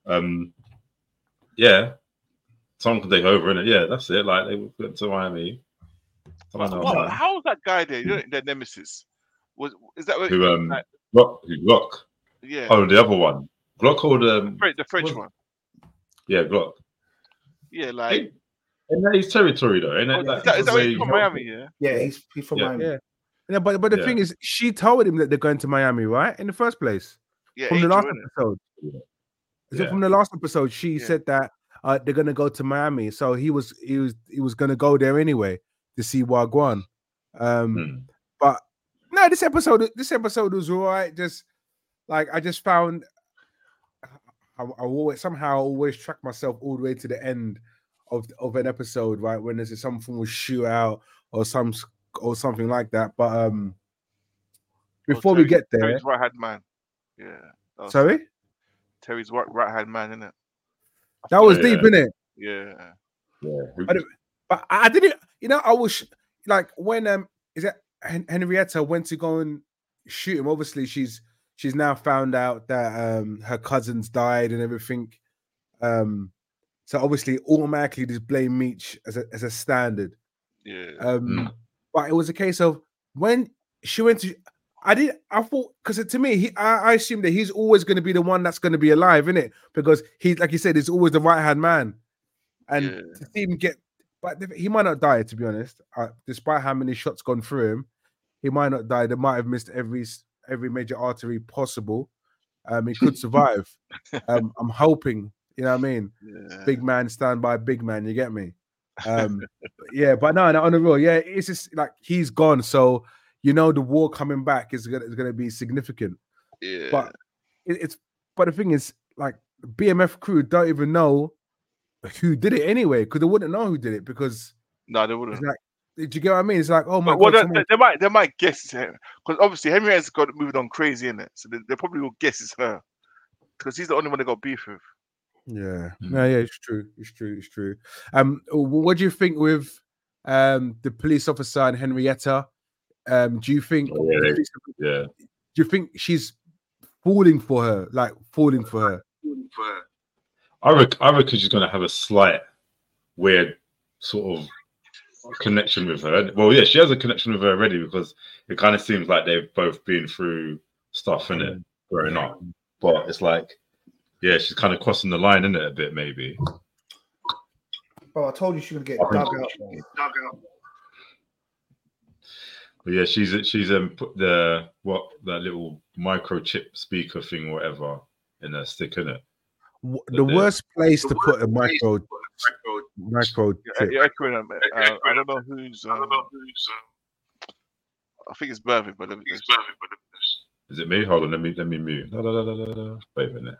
Yeah. Someone can take over, innit? Yeah, that's it. Like, they went to Miami. How was that guy there? You know, their nemesis? Is that what Glock? Yeah. Oh, the other one. Glock or the French one? Yeah, Glock. Yeah, like. Isn't that his territory, though? Is that where he's from Miami, yeah? Yeah, he's from Miami. Yeah, but the thing is, she told him that they're going to Miami, right? In the first place. Yeah, from Angel, the last episode. Is it from the last episode? She said that they're gonna go to Miami, so he was gonna go there anyway to see Wagwan. But no, this episode was all right. Just like I just found, I always track myself all the way to the end of an episode, right? When there's some form of shootout or something like that. But before we get there, Terry's right-hand man. Yeah. Sorry? Terry's right-hand man, isn't it? That was deep, innit? Yeah. But I didn't, I was like when is it Henrietta went to go and shoot him. Obviously, she's now found out that her cousins died and everything. So obviously, automatically just blame Meech as a standard. Yeah. But it was a case of when she went to. I thought, because to me, I assume that he's always going to be the one that's going to be alive, innit? Because he's, like you said, he's always the right-hand man. And to see him but he might not die, to be honest. Despite how many shots gone through him, he might not die. They might have missed every major artery possible. He could survive. I'm hoping, you know what I mean? Yeah. Big man stand by big man, you get me? Yeah, but no, on the real, yeah, it's just like he's gone. So the war coming back is gonna be significant. Yeah. But but the thing is, like, BMF crew don't even know who did it anyway, because they wouldn't know who did it, because no, they wouldn't. It's like, did you get what I mean? It's like, oh my god, well, they might guess him, because obviously Henriette's got moving on crazy, in it, so they probably will guess it's her, because he's the only one they got beef with. Yeah, no, yeah, it's true. What do you think with the police officer and Henrietta? Do you think? Yeah. Do you think she's falling for her? I reckon she's gonna have a slight weird sort of connection with her. Well, yeah, she has a connection with her already, because it kind of seems like they've both been through stuff in it growing up. But it's like, yeah, she's kind of crossing the line in it a bit, maybe. Oh, I told you she's gonna get dug out. But yeah, she's put that little microchip speaker thing, or whatever, in a stick, in it. The worst place to put a micro. Yeah, I don't know who's. I think it's Bervin, but is it me? Hold on, let me mute. Wait a minute.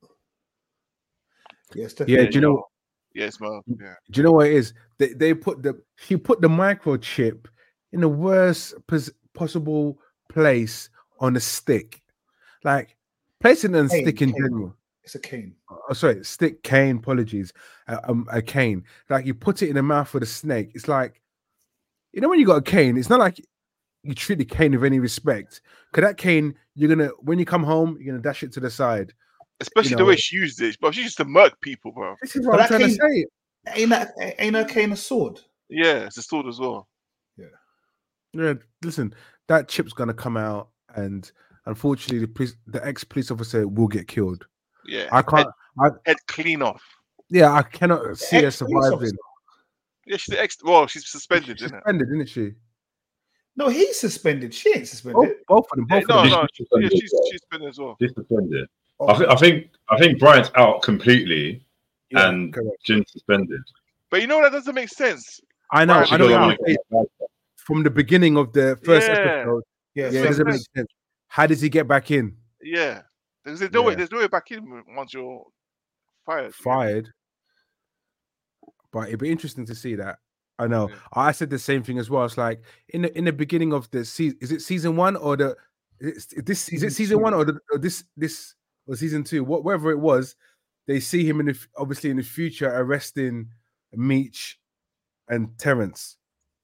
Yes, yeah, do you know? Yes, man. Yeah. Do you know what it is? She put the microchip in the worst possible place on a stick, like placing it on a stick in general. It's a cane. Oh, sorry, stick, cane. Apologies, a cane. Like, you put it in the mouth of the snake. It's like, when you got a cane, it's not like you treat the cane with any respect. Because that cane, when you come home, you're gonna dash it to the side. Especially the way she used it, but she used to murk people, bro. This is what I'm trying to say. Ain't her cane a sword? Yeah, it's a sword as well. Yeah. Listen, that chip's gonna come out, and unfortunately, the ex-police officer will get killed. Yeah, I can't. Head clean off. Yeah, I cannot see her surviving. Yeah, she's the ex. Well, she's suspended, isn't it? Suspended, isn't she? No, he's suspended. She ain't suspended. Both of them. She's suspended as well. She's suspended. I think Bryant's out completely, and Jin's suspended. But that doesn't make sense. I know. From the beginning of the first episode, it doesn't make sense. How does he get back in? Yeah. There's no way back in once you're fired. But it'd be interesting to see that. I know. Yeah. I said the same thing as well. It's like in the beginning of the season. Is it season 1 or is it season 1 or this or season 2? Whatever it was, they see him obviously in the future arresting Meech and Terrence.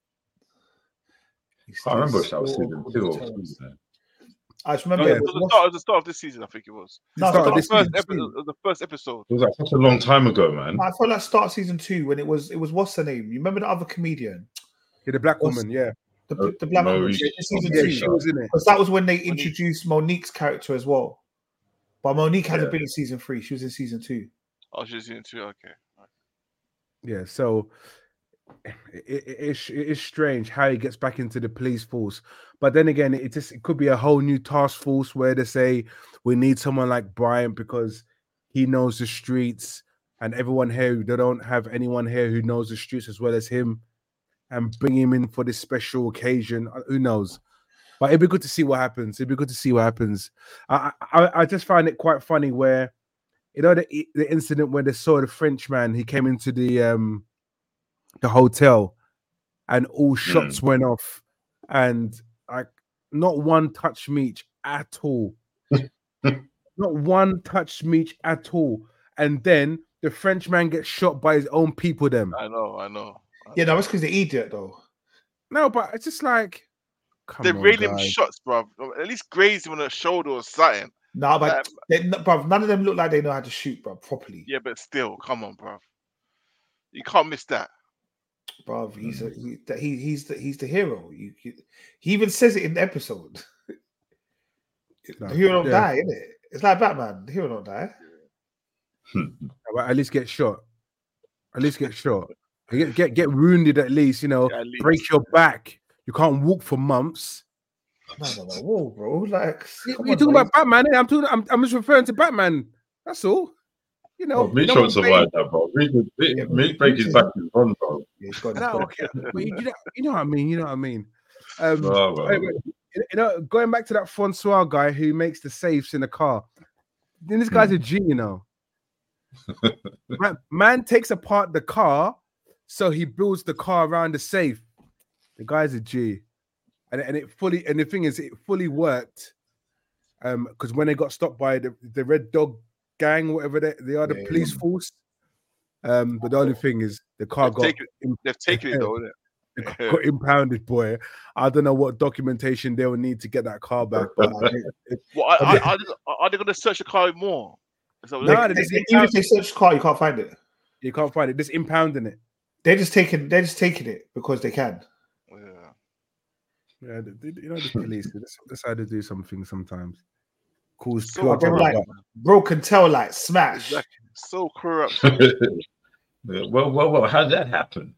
I remember if that was season 2 or season. I just remember the start of this season, I think it was. The first episode. It was like such a long time ago, man. I felt like start season 2 when it was what's her name? You remember the other comedian? Yeah, the black woman, The black woman. Season 2. She was in it. Because that was when they introduced Monique's character as well. But Monique hasn't been in season 3. She was in season 2. Oh, she was in 2. Okay. Yeah, so it is strange how he gets back into the police force, but then again, it could be a whole new task force where they say we need someone like Bryant because he knows the streets, and everyone here, they don't have anyone here who knows the streets as well as him, and bring him in for this special occasion. Who knows? But it'd be good to see what happens. I just find it quite funny where, the incident where they saw the Frenchman, he came into the hotel and all shots went off, and like not one touched Meech at all. Not one touched Meech at all. And then the Frenchman gets shot by his own people. Them. I know. Yeah, no, it's because the idiot though. No, but it's just like they railed him shots, bro. At least grazed him on the shoulder or something. No, but bro, none of them look like they know how to shoot, bro, properly. Yeah, but still, come on, bro. You can't miss that. Bro, he's the hero. He even says it in the episode. The hero don't die, isn't it? It's like Batman. The hero don't die. But at least get shot. Get wounded at least. Break your back. You can't walk for months. No, whoa, bro. Like, you're talking about Batman. I'm just referring to Batman. That's all. You know, Meat no won't one survive that, bro. Meat break his back is gone, bro. Yeah, he's got okay. But you know what I mean. You know what I mean. No, Anyway, you know, going back to that Francois guy who makes the safes in the car. Then this guy's a G, you know. man takes apart the car, so he builds the car around the safe. The guy's a G, and the thing is, it fully worked. Because when they got stopped by the Red Dog gang, whatever they are, the police force. But the only thing is, the car they've taken it though. It got impounded, boy. I don't know what documentation they will need to get that car back. But are they going to search the car more? Even if they search the car, you can't find it. You can't find it. Just impounding it. They're just taking it because they can. Yeah, you know the police. That's how they do something sometimes. Cause bro can tell like smash. Exactly. So corrupt. Well, how did that happen?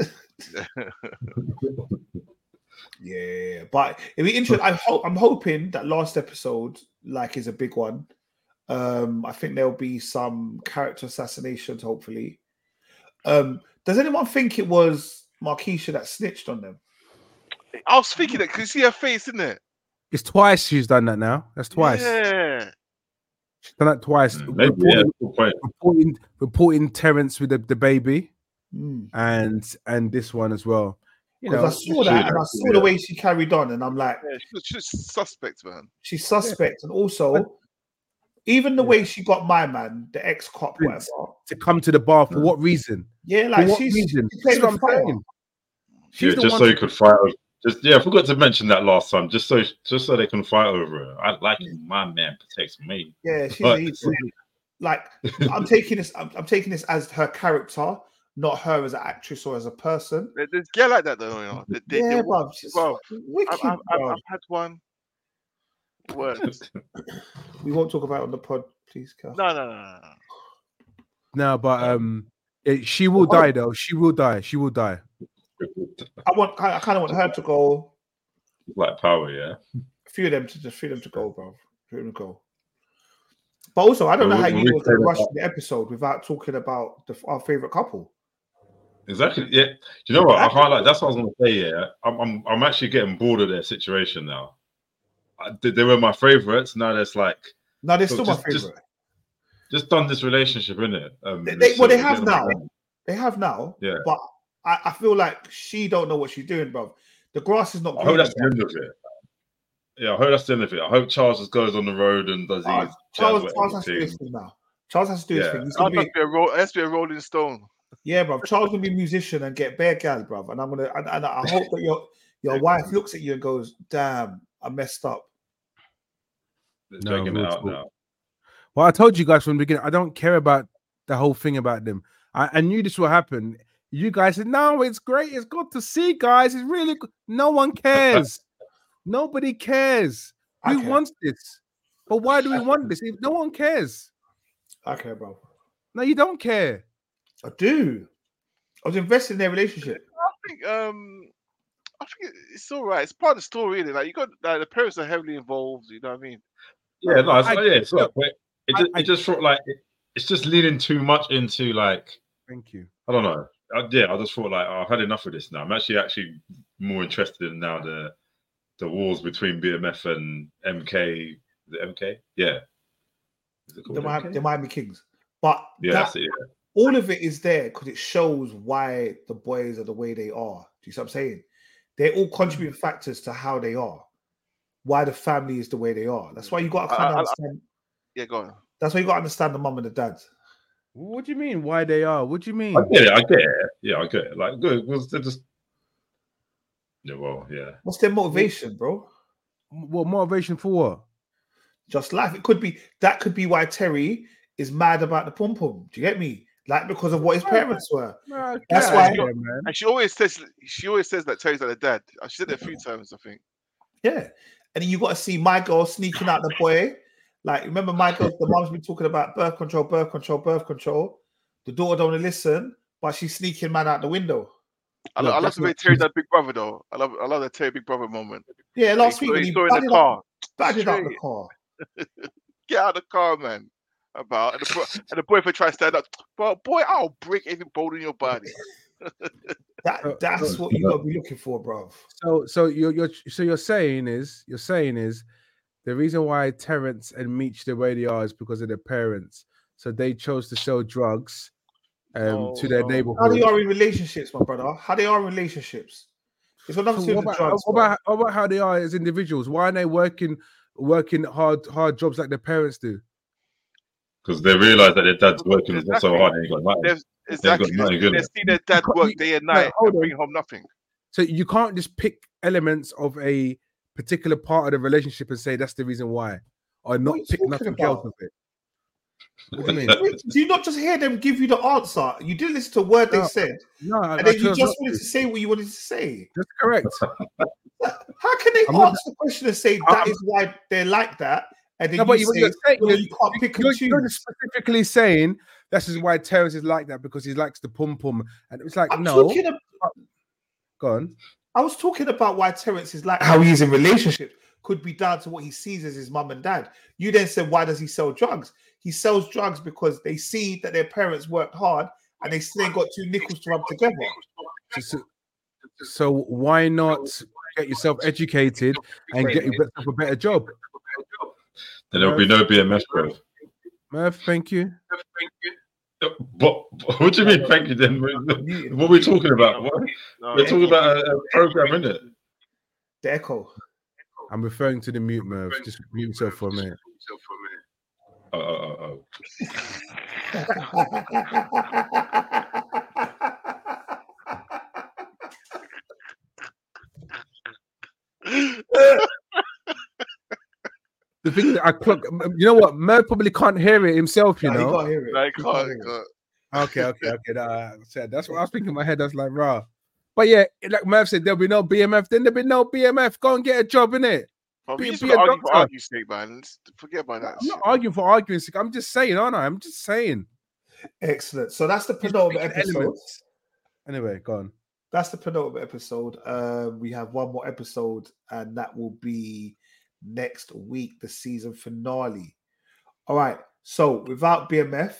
Yeah, but it'll be interesting. I'm hoping that last episode is a big one. I think there'll be some character assassinations, hopefully. Does anyone think it was Markeisha that snitched on them? I was thinking that because you see her face, isn't it? It's twice she's done that now. That's twice. Yeah. She's done that twice. Reporting Terrence with the baby. And this one as well. You know, I saw that and I saw the way she carried on, and I'm like, she's suspect, man. She's suspect, and also even the way she got my man, the ex-cop, whatever, to come to the bar for what reason? Yeah, like for what reason? That's what I'm saying. Just so you could fight over. I forgot to mention that last time. Just so they can fight over her. I like it. My man protects me. Yeah, she's I'm taking this as her character, not her as an actress or as a person. There's girl like that though, you know. Wicked, I've had one. Words. We won't talk about it on the pod, please, Cal. No. But she will die though. She will die. I kind of want her to go. Like power, yeah. A few of them to go, bro. But also, I don't know how you were going to rush the episode without talking about our favorite couple. Exactly. Yeah. Do you know what? I can't like. That's what I was going to say. Yeah. I'm actually getting bored of their situation now. They were my favorites. Now there's like. No, they're still my favorite. Just done this relationship, innit? They have now. They have now. Yeah. But I feel like she don't know what she's doing, bro. The grass is not. I hope that's the end of it. Yeah, I hope that's the end of it. I hope Charles just goes on the road and does his. Charles has to do his thing now. Charles has to do his thing. It has to be a Rolling Stone. Yeah, bro. Charles gonna be a musician and get bare gal, bro. And I hope that your wife looks at you and goes, "Damn, I messed up." They're it out now. Well, I told you guys from the beginning, I don't care about the whole thing about them. I knew this would happen. You guys said, no, it's great. It's good to see, guys. It's really good. No one cares. Nobody cares. Who wants this? But why do we want this if no one cares? I care, bro. No, you don't care. I do. I was invested in their relationship. I think it's all right. It's part of the story, really. Like you got the parents are heavily involved. You know what I mean? Yeah, no, it just felt like it's just leading too much into like. Thank you. I don't know. I just thought like I've had enough of this now. I'm actually more interested in now the wars between BMF and MK. Is it MK? Yeah. Is it called the Miami Kings. But that's it. Yeah. All of it is there because it shows why the boys are the way they are. Do you see what I'm saying? They're all contributing factors to how they are. Why the family is the way they are. That's why you got to kind of understand. Yeah, go on. That's why you got to understand the mum and the dad. What do you mean? Why they are? What do you mean? I get it. Yeah, I get it. Like, good. They're just. Yeah, well, yeah. What's their motivation, bro? What motivation for what? Just life. It could be why Terry is mad about the pom pom. Do you get me? Like because of what his parents were. That's why. Man. And she always says that Terry's like a dad. She said it a few times, I think. Yeah, and then you got to see my girl sneaking out the boy. Like, remember my girl, the mom's been talking about birth control. The daughter don't want to listen, but she's sneaking man out the window. I love the way Terry does Big Brother though. I love the Terry Big Brother moment. Yeah, last week when he got in the car. Batted out the car. Get out of the car, man. about, and the boyfriend tries to stand up. But boy, I'll break every bone in your body. That's what you gotta be looking for, bro. So you're saying is the reason why Terrence and Meech the way they are is because of their parents. So they chose to sell drugs to their neighborhood. How they are in relationships, my brother? How they are in relationships? It's what about how they are as individuals? Why are they working hard jobs like their parents do? Because they realize that their dad's working so hard and he got nothing. Exactly. They see their dad work day and night and bring home nothing. So you can't just pick elements of a particular part of the relationship and say that's the reason why, or not pick nothing else of it. What do you mean? Do you not just hear them give you the answer? You didn't listen to a word they said. No, and then you just wanted to say what you wanted to say. That's correct. How can they answer the question and say that is why they're like that? And then you can't pick and choose. You're specifically saying this is why Terrence is like that because he likes the pum pum, and it's like go on. I was talking about why Terrence is like how he is in relationships could be down to what he sees as his mum and dad. You then said, why does he sell drugs? He sells drugs because they see that their parents worked hard and they still got 2 nickels to rub together. So why not get yourself educated and get yourself a better job? Then there'll be no BMF, bro. Merv, thank you. What do you mean, thank you? Then what are we talking about? We're talking about a program, isn't it? The echo. I'm referring to the mute, Merv. Just mute yourself for a minute. Oh. The thing that I clock, you know what? Merv probably can't hear it himself, you know. He can't hear it. No, he can't. Okay. That's what I was thinking in my head. I was like, rah. But yeah, like Merv said, there'll be no BMF. Then there'll be no BMF. Go and get a job, innit? Be a doctor. For arguing's sake, man. Forget about that. I'm not arguing for arguing's sake. I'm just saying, aren't I? I'm just saying. Excellent. So that's the penultimate episode. Anyway, go on. That's the penultimate episode. We have one more episode, and that will be next week, the season finale. All right. So without BMF,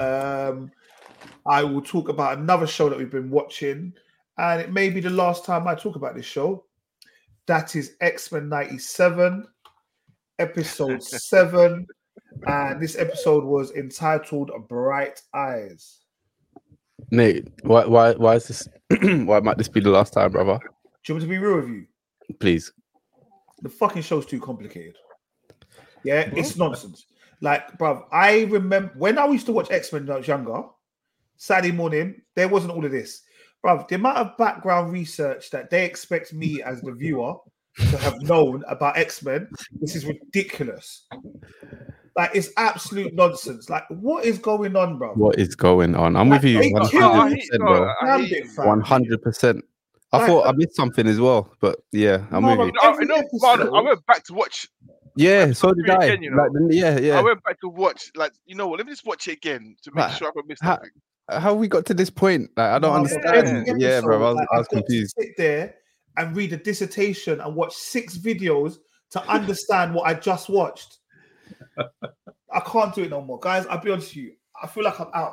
I will talk about another show that we've been watching, and it may be the last time I talk about this show. That is X-Men 97, episode 7. And this episode was entitled Bright Eyes. Nate, why is this? Why might this be the last time, brother? Do you want me to be real with you? Please. The fucking show's too complicated. Yeah, it's nonsense. Like, bruv, I remember when I used to watch X-Men when I was younger, Saturday morning, there wasn't all of this. Bruv, the amount of background research that they expect me as the viewer to have known about X-Men, this is ridiculous. Like, it's absolute nonsense. Like, what is going on, bro? What is going on? I'm with you 100%, bro. 100%. I thought I missed something as well, but yeah, I'm with you. I went back to watch. Yeah, so did I. Again, you know? Yeah. I went back to watch. Like, you know what? Let me just watch it again to make sure I don't miss something. How we got to this point? Like, I don't understand. Yeah, bro, I was confused. Sit there and read a dissertation and watch 6 videos to understand what I just watched. I can't do it no more, guys. I'll be honest with you. I feel like I'm out.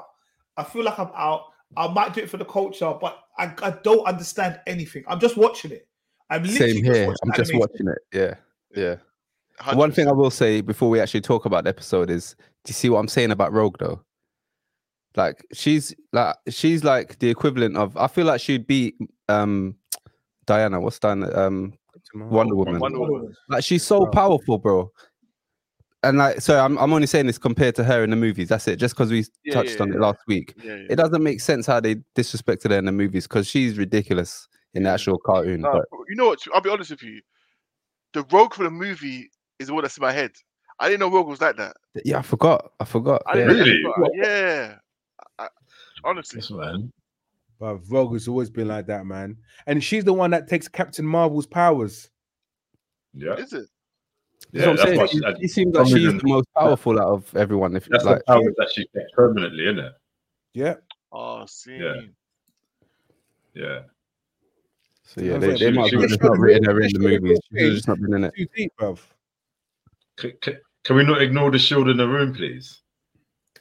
I might do it for the culture, but I don't understand anything. I'm just watching it. I'm literally same here. I'm just watching it. Yeah. 100%. One thing I will say before we actually talk about the episode is, do you see what I'm saying about Rogue though? Like she's like the equivalent of, I feel like she'd be Diana. What's Diana? Wonder Woman. Like she's so powerful, bro. And like, so I'm only saying this compared to her in the movies. That's it. Just because we touched on it last week, it doesn't make sense how they disrespected her in the movies because she's ridiculous in the actual cartoon. But you know what? I'll be honest with you. The Rogue for the movie is all that's in my head. I didn't know Rogue was like that. Yeah, I forgot. Really? Yeah. Honestly, man. But Rogue has always been like that, man. And she's the one that takes Captain Marvel's powers. Yeah. Is it? Yeah, that's what she seems like she's the most powerful out of everyone. If that's like, the power that she gets permanently, isn't it? Yeah. Oh, see. Yeah. So yeah, they might have just not written her in the movies. She's just not been in it. Too deep, bruv. Can we not ignore the shield in the room, please?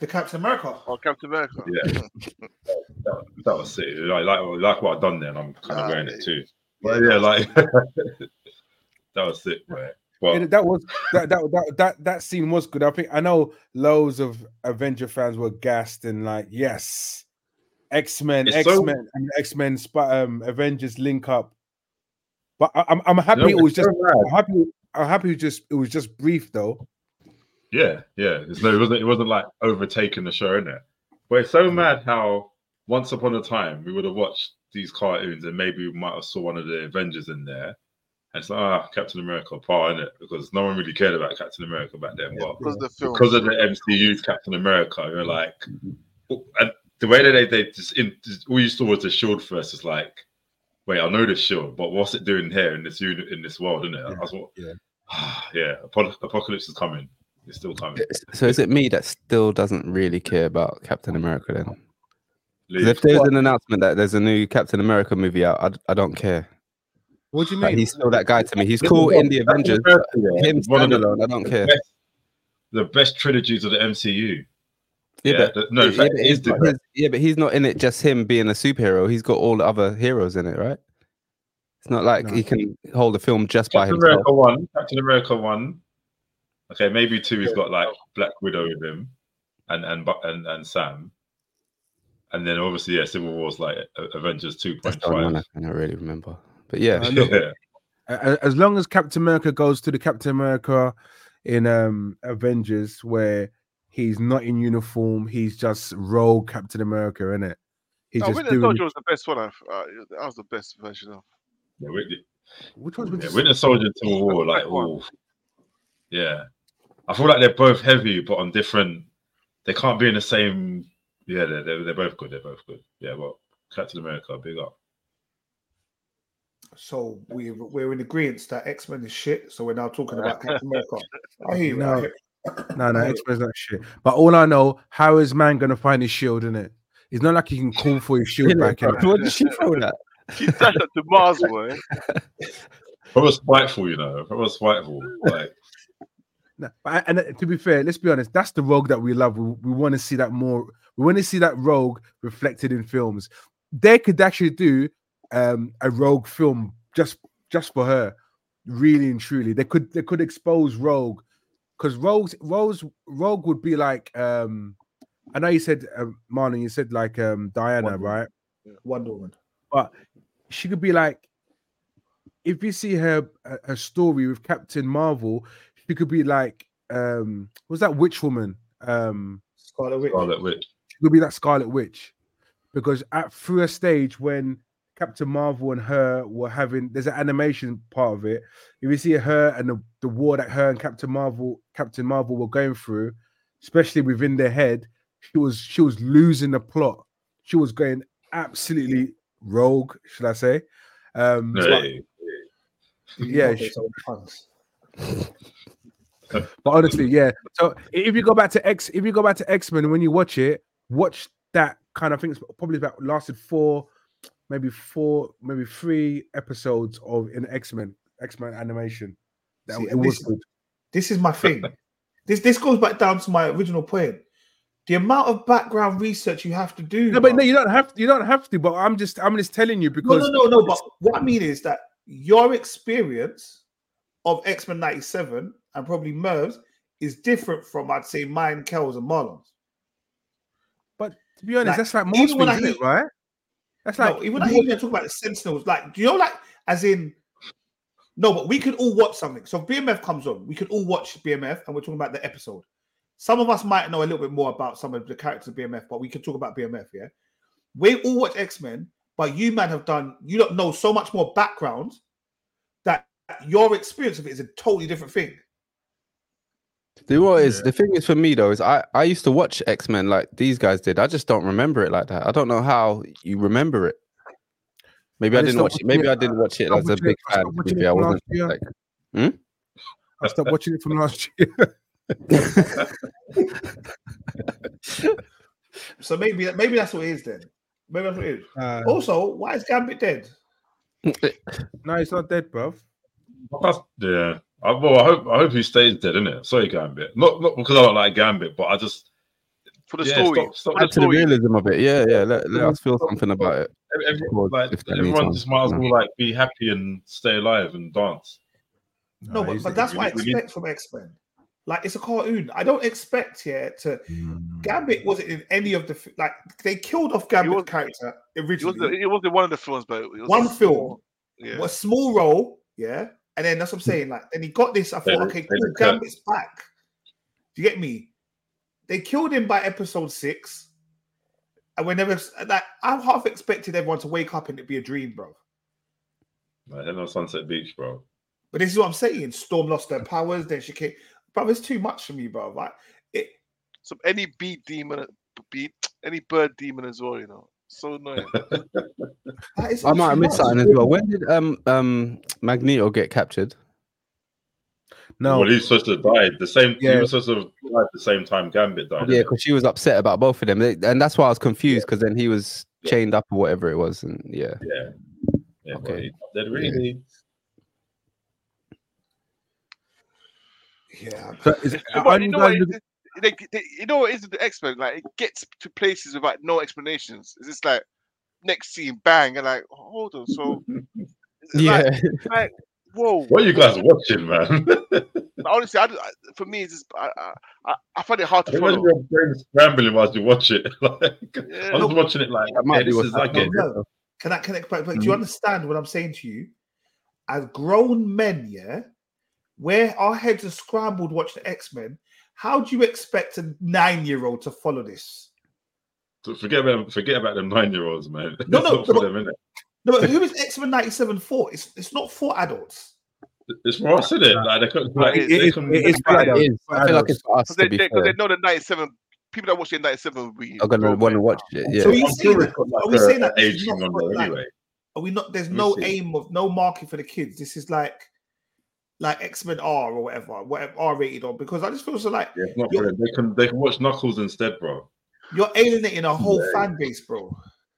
The Captain America. Oh, Captain America. Yeah, that was sick. Like what I've done there, and I'm kind of wearing it too. But yeah, like that was sick, right? Well, that scene was good. I know loads of Avenger fans were gassed and like, yes, X-Men and X-Men Avengers link up. But I'm happy it was just I'm happy it was just brief though. Yeah. It wasn't like overtaking the show, innit? But it's so mad how once upon a time we would have watched these cartoons and maybe we might have saw one of the Avengers in there. And it's like, Captain America, innit? Because no one really cared about Captain America back then. But because of the MCU's Captain America, you're like, and the way that they just all you saw was the shield first. It's like, wait, I know the shield, but what's it doing here in this world, isn't it? Yeah. Apocalypse is coming. It's still coming. So is it me that still doesn't really care about Captain America then? If there's an announcement that there's a new Captain America movie out, I don't care. What do you mean? Like, he's still that guy to me. He's cool in the Avengers. Him standalone, I don't care. The best trilogies of the MCU. But he's not in it just him being a superhero. He's got all the other heroes in it, right? It's not like he can hold a film just by himself. Captain America 1. Okay, maybe 2. He's got like Black Widow with him, and Sam. And then obviously, Civil War's like Avengers 2.5. I don't really remember. But yeah. As long as Captain America goes to the Captain America in Avengers where he's not in uniform, he's just rogue Captain America, innit? Winter Soldier was the best one. That was the best version of. Yeah, which one's Winter Soldier and Civil War? Like, yeah. I feel like they're both heavy, but on different. They can't be in the same. Yeah, they're both good. They're both good. Yeah, well, Captain America, big up. So we're in agreement that X-Men is shit. So we're now talking about Captain America. I hear you. No, X-Men's not shit. But all I know, how is man gonna find his shield in it? It's not like he can call for his shield back. What did she throw that? She dashed up to Mars, boy. I was spiteful, you know. I was spiteful. Like, and to be fair, let's be honest. That's the Rogue that we love. We want to see that more. We want to see that Rogue reflected in films. They could actually do a Rogue film just for her, really and truly. They could expose Rogue, because Rogue would be like I know you said Marlon, you said like Diana, right? Wonder Woman, but she could be like, if you see her story with Captain Marvel, she could be like what's that witch woman? Scarlet Witch. She could be that Scarlet Witch, because through a stage when Captain Marvel and her were having, there's an animation part of it. If you see her and the war that her and Captain Marvel were going through, especially within their head, she was losing the plot. She was going absolutely rogue, should I say? But honestly, yeah. So if you go back to X-Men, when you watch that kind of thing. It's probably about lasted maybe 3 episodes of an X-Men animation. It was good. This is my thing. This goes back down to my original point. The amount of background research you have to do. No, but no, you don't have to. But I'm just telling you, because no. But what I mean is that your experience of X-Men 97 and probably Merv's is different from, I'd say, mine, Kel's, and Marlon's. But to be honest, that's like most things, isn't it, right? That's like even when I hear you talk about the Sentinels, like, do you know, like, as in, no, but we could all watch something. So if BMF comes on, we could all watch BMF, and we're talking about the episode. Some of us might know a little bit more about some of the characters of BMF, but we can talk about BMF, yeah? We all watch X-Men, but you don't know so much more background that your experience of it is a totally different thing. The thing is for me though, is I used to watch X-Men like these guys did. I just don't remember it like that. I don't know how you remember it. Maybe I didn't watch it. Maybe I didn't watch it as a big fan. Maybe I wasn't like. I stopped watching it from last year. So maybe that's what it is then. Maybe that's what it is. Also, why is Gambit dead? No, he's not dead, bruv. Yeah. I hope he stays dead, innit? Sorry, Gambit. Not because I don't like Gambit, but I just for the story. Stop Add to the realism of it. Yeah. Let us feel something about it. Everyone just might as well like be happy and stay alive and dance. No, but that's what I expect from X-Men. Like, it's a cartoon. I don't expect to. Gambit wasn't in any of the like. They killed off Gambit's character originally. It wasn't one of the films, but it was one film. A small role, yeah. And then that's what I'm saying. Like, then he got this. I thought, okay, cool, Gambit's back. Do you get me? They killed him by episode 6, and whenever like I half expected everyone to wake up and it be a dream, bro. Like, on Sunset Beach, bro. But this is what I'm saying. Storm lost her powers, then she came. Bro, it's too much for me, bro. Like it. So any any bird demon as well, you know. So annoying. I might have missed something as well. When did Magneto get captured? No, well, he's supposed to have died the same. Yeah. He was supposed to have died at the same time Gambit died. Yeah, because she was upset about both of them, and that's why I was confused. Because then he was chained up or whatever it was, and yeah. Okay, well, really. Yeah. So you know what is the X-Men? Like, it gets to places without no explanations. It's just like next scene, bang, and like, hold on. So like whoa. What are you guys watching, man? Honestly, for me, it's just I find it hard to follow. Your brain scrambling whilst you watch it. Like, I was watching it like, Can I? But do you understand what I'm saying to you? As grown men, where our heads are scrambled, watch the X-Men. How do you expect a 9-year-old to follow this? So forget about them 9-year-olds, man. No, but who is X-Men 97 for? It's not for adults. It's for us, isn't it? Like, it is. I feel like it's for us because they know the 97 people that watch the 97 are gonna want to watch it. Yeah. So are we saying that aging on anyway? Are we not? There's no aim of no market for the kids. This is like X-Men R or whatever R-rated on, because I just feel so like they can watch Knuckles instead, bro. You're alienating a whole fan base, bro.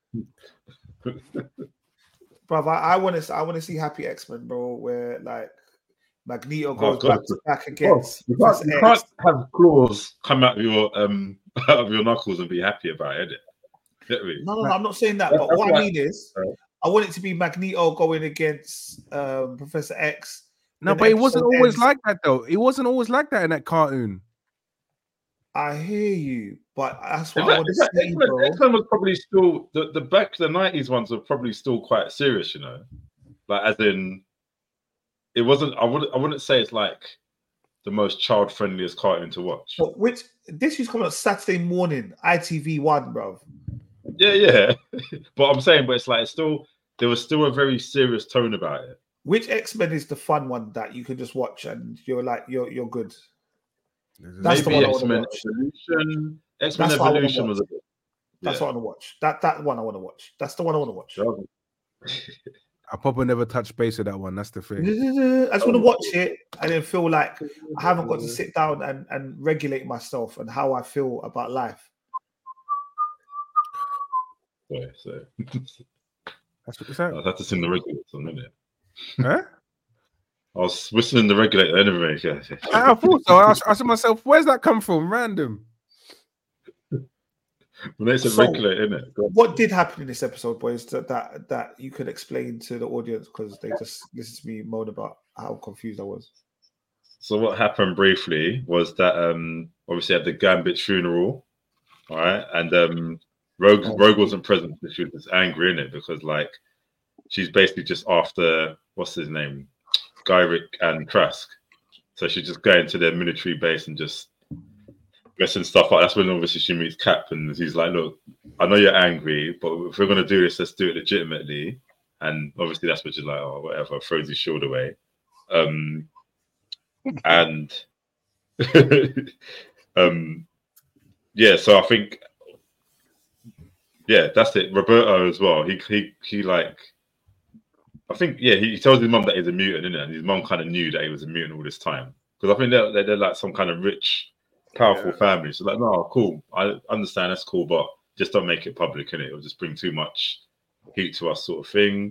Bro, I want to see Happy X-Men, bro, where like Magneto goes back against. You can't have claws come out of your knuckles and be happy about it. No, I'm not saying that. But what I mean is, I want it to be Magneto going against Professor X. No, but it wasn't always like that, though. It wasn't always like that in that cartoon. I hear you, but that's what I want to see, bro. X-Men was probably still the 90s ones were probably still quite serious, you know, like as in it wasn't. I wouldn't say it's like the most child friendliest cartoon to watch. But this is coming on Saturday morning, ITV1, bro. Yeah, but I'm saying, but it's like there was still a very serious tone about it. Which X-Men is the fun one that you can just watch and you're like you're good? That's maybe the one I want to watch. X-Men Evolution was a bit. That's what I want to watch. That one I want to watch. That's the one I want to watch. I probably never touched base with that one. That's the thing. I just want to watch it and then feel like I haven't got to sit down and regulate myself and how I feel about life. So that's what you said. I had to sing the regulator, isn't it? Huh? I was whistling the regulator anyway. I thought so. I asked myself, where's that come from? Random. When they said regulator, innit? What did happen in this episode, boys, that you could explain to the audience, because they just listened to me moan about how confused I was. So what happened briefly was that obviously at the Gambit funeral, all right, and Rogue wasn't present, so she was just angry in it because like she's basically just after what's his name, Gyrick and Trask, so she's just going to their military base and just messing stuff up. That's when obviously she meets Cap and he's like, "Look, I know you're angry, but if we're gonna do this, let's do it legitimately." And obviously that's what she's like, "Oh, whatever," throws his shield away. And yeah, so I think. Yeah, that's it. Roberto as well. He like, I think he tells his mum that he's a mutant, innit? And his mum kind of knew that he was a mutant all this time because I think they're like some kind of rich, powerful family. So like, no, cool. I understand, that's cool, but just don't make it public, innit? It'll just bring too much heat to us, sort of thing.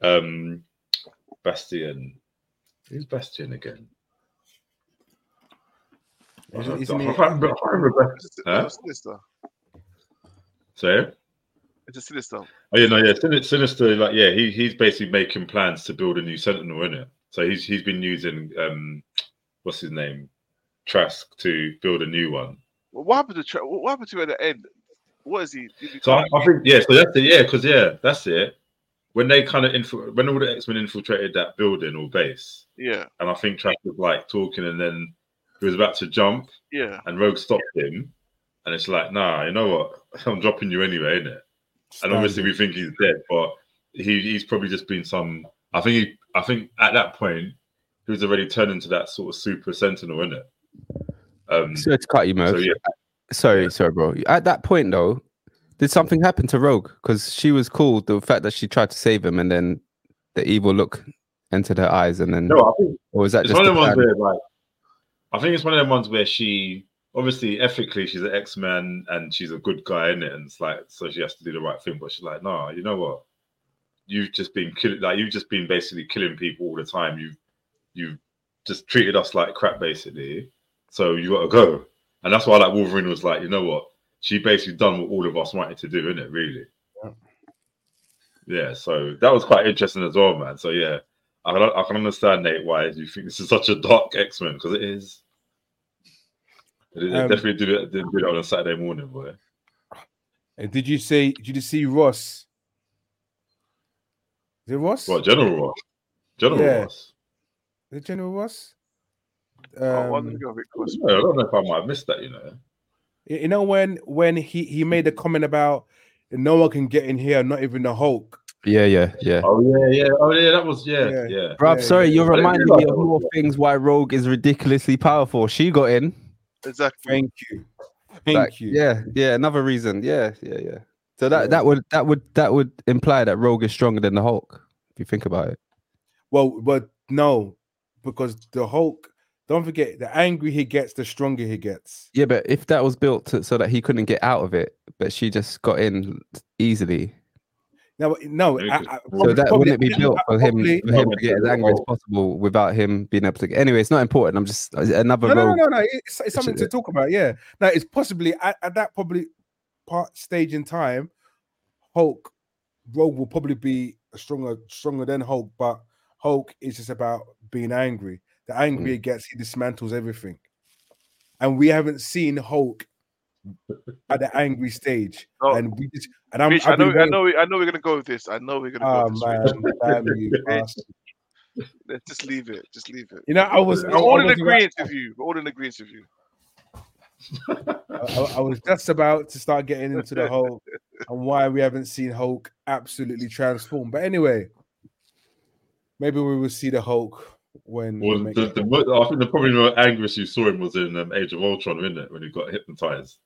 Bastion, who's Bastion again? Sinister. So It's a Sinister. Oh yeah, no, yeah, Sinister. Like, yeah, he's basically making plans to build a new Sentinel, isn't it? So he's been using what's his name, Trask, to build a new one. Well, what happened to what happened to him at the end? What is he? So I think so that's it. Yeah, because that's it. When they kind of when all the X-Men infiltrated that building or base, yeah, and I think Trask was like talking, and then he was about to jump, yeah, and Rogue stopped him, and it's like, nah, you know what? I'm dropping you anyway, innit? And obviously we think he's dead, but he's probably just been some. I think at that point he was already turned into that sort of super Sentinel, isn't it? Sorry to cut you, Mo. So, sorry, bro. At that point, though, did something happen to Rogue? Because she was cool. The fact that she tried to save him, and then the evil look entered her eyes, and then no, I think, or was that it's just one of the ones where, like, I think it's one of them ones where she. Obviously, ethically, she's an X-Man and she's a good guy, innit? And it's like, so she has to do the right thing. But she's like, no, you know what? You've just been killing, like, you've just been basically killing people all the time. You've just treated us like crap, basically. So you got to go. And that's why, like, Wolverine was like, you know what? She basically done what all of us wanted to do, innit? Really? Yeah. So that was quite interesting as well, man. So yeah, I can understand, Nate, why you think this is such a dark X-Men, because it is. They definitely did it on a Saturday morning, boy. And did you see Ross? Is it Ross? What, General Ross? Ross? Is it General Ross? I don't know if I might have missed that, you know. You know when he made a comment about no one can get in here, not even the Hulk. Yeah. Oh yeah. Oh yeah, that was yeah. Bruv, sorry, you're reminding me of more things why Rogue is ridiculously powerful. She got in. Exactly. Thank you. Thank you. Yeah. Another reason. Yeah. So that would imply that Rogue is stronger than the Hulk, if you think about it. Well, but no, because the Hulk. Don't forget, the angrier he gets, the stronger he gets. Yeah, but if that was built so that he couldn't get out of it, but she just got in easily. No. So that wouldn't it be built for him to get as angry as possible without him being able to? Anyway, it's not important. I'm just another. No. It's something to talk about. Yeah. Now it's possibly at that stage in time, Rogue will probably be stronger than Hulk, but Hulk is just about being angry. The angrier he gets, he dismantles everything, and we haven't seen Hulk at the angry stage. Oh. And we just, and I know we're gonna go with this. I know we're gonna go with this. Damn you, just leave it. You know, we're all in agreement with you. I was just about to start getting into the Hulk and why we haven't seen Hulk absolutely transform. But anyway, maybe we will see the Hulk when. I think the probably the angriest you saw him was in Age of Ultron, isn't it? When he got hypnotized.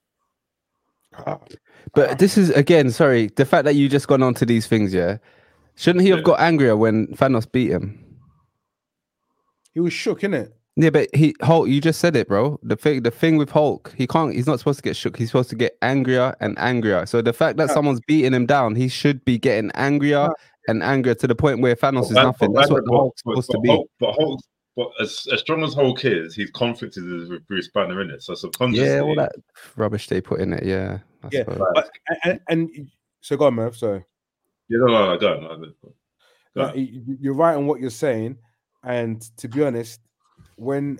But this is again, sorry, the fact that you just gone on to these things, yeah. Shouldn't he have got angrier when Thanos beat him? He was shook, innit? Yeah, but Hulk, you just said it, bro. The thing with Hulk, he's not supposed to get shook. He's supposed to get angrier and angrier. So the fact that someone's beating him down, he should be getting angrier and angrier to the point where Thanos is nothing. That's what the Hulk's supposed to be. But as strong as Hulk is, he's conflicted with Bruce Banner in it. So subconsciously, yeah, all that rubbish they put in it. Yeah, but, and so go on, Merv. Sorry. Yeah, no, go on. You're right on what you're saying, and to be honest, when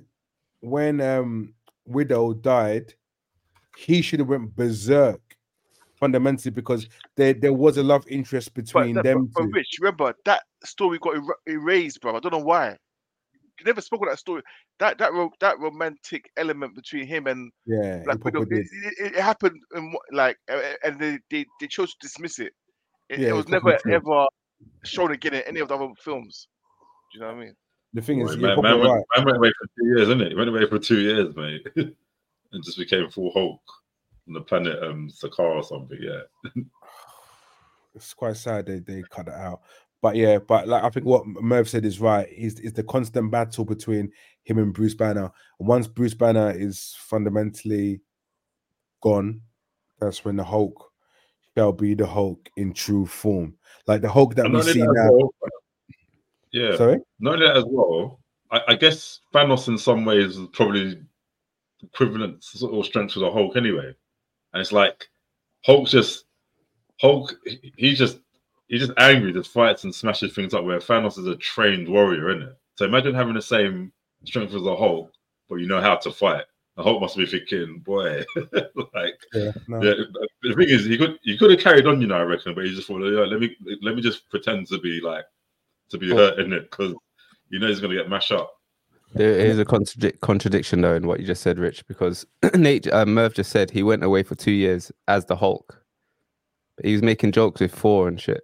Widow died, he should have went berserk fundamentally because there was a love interest between them. But Rich, remember that story got erased, bro. I don't know why. You never spoke of that story. That romantic element between him and Black Widow. It happened, and they chose to dismiss it. It was never ever shown again in any of the other films. Do you know what I mean? The thing is, man went away for 2 years, isn't it? He went away for 2 years, mate, and just became full Hulk on the planet Sakaar or something. Yeah, it's quite sad they cut it out. But yeah, like I think what Merv said is right. Is the constant battle between him and Bruce Banner. And once Bruce Banner is fundamentally gone, that's when the Hulk shall be the Hulk in true form, like the Hulk that we see now. Yeah. Sorry? Not only that as well, I guess Thanos in some ways is probably equivalent sort of strength to the Hulk anyway. And it's like Hulk's just Hulk, he's just angry, just fights and smashes things up. Where Thanos is a trained warrior, isn't it? So imagine having the same strength as a Hulk, but you know how to fight. The Hulk must be thinking, boy, like the thing is, he could have carried on, I reckon, but he just thought, let me just pretend to be hurt in it because he's gonna get mashed up. There is a contradiction though in what you just said, Rich, because Merv just said he went away for 2 years as the Hulk. But he was making jokes with Thor and shit.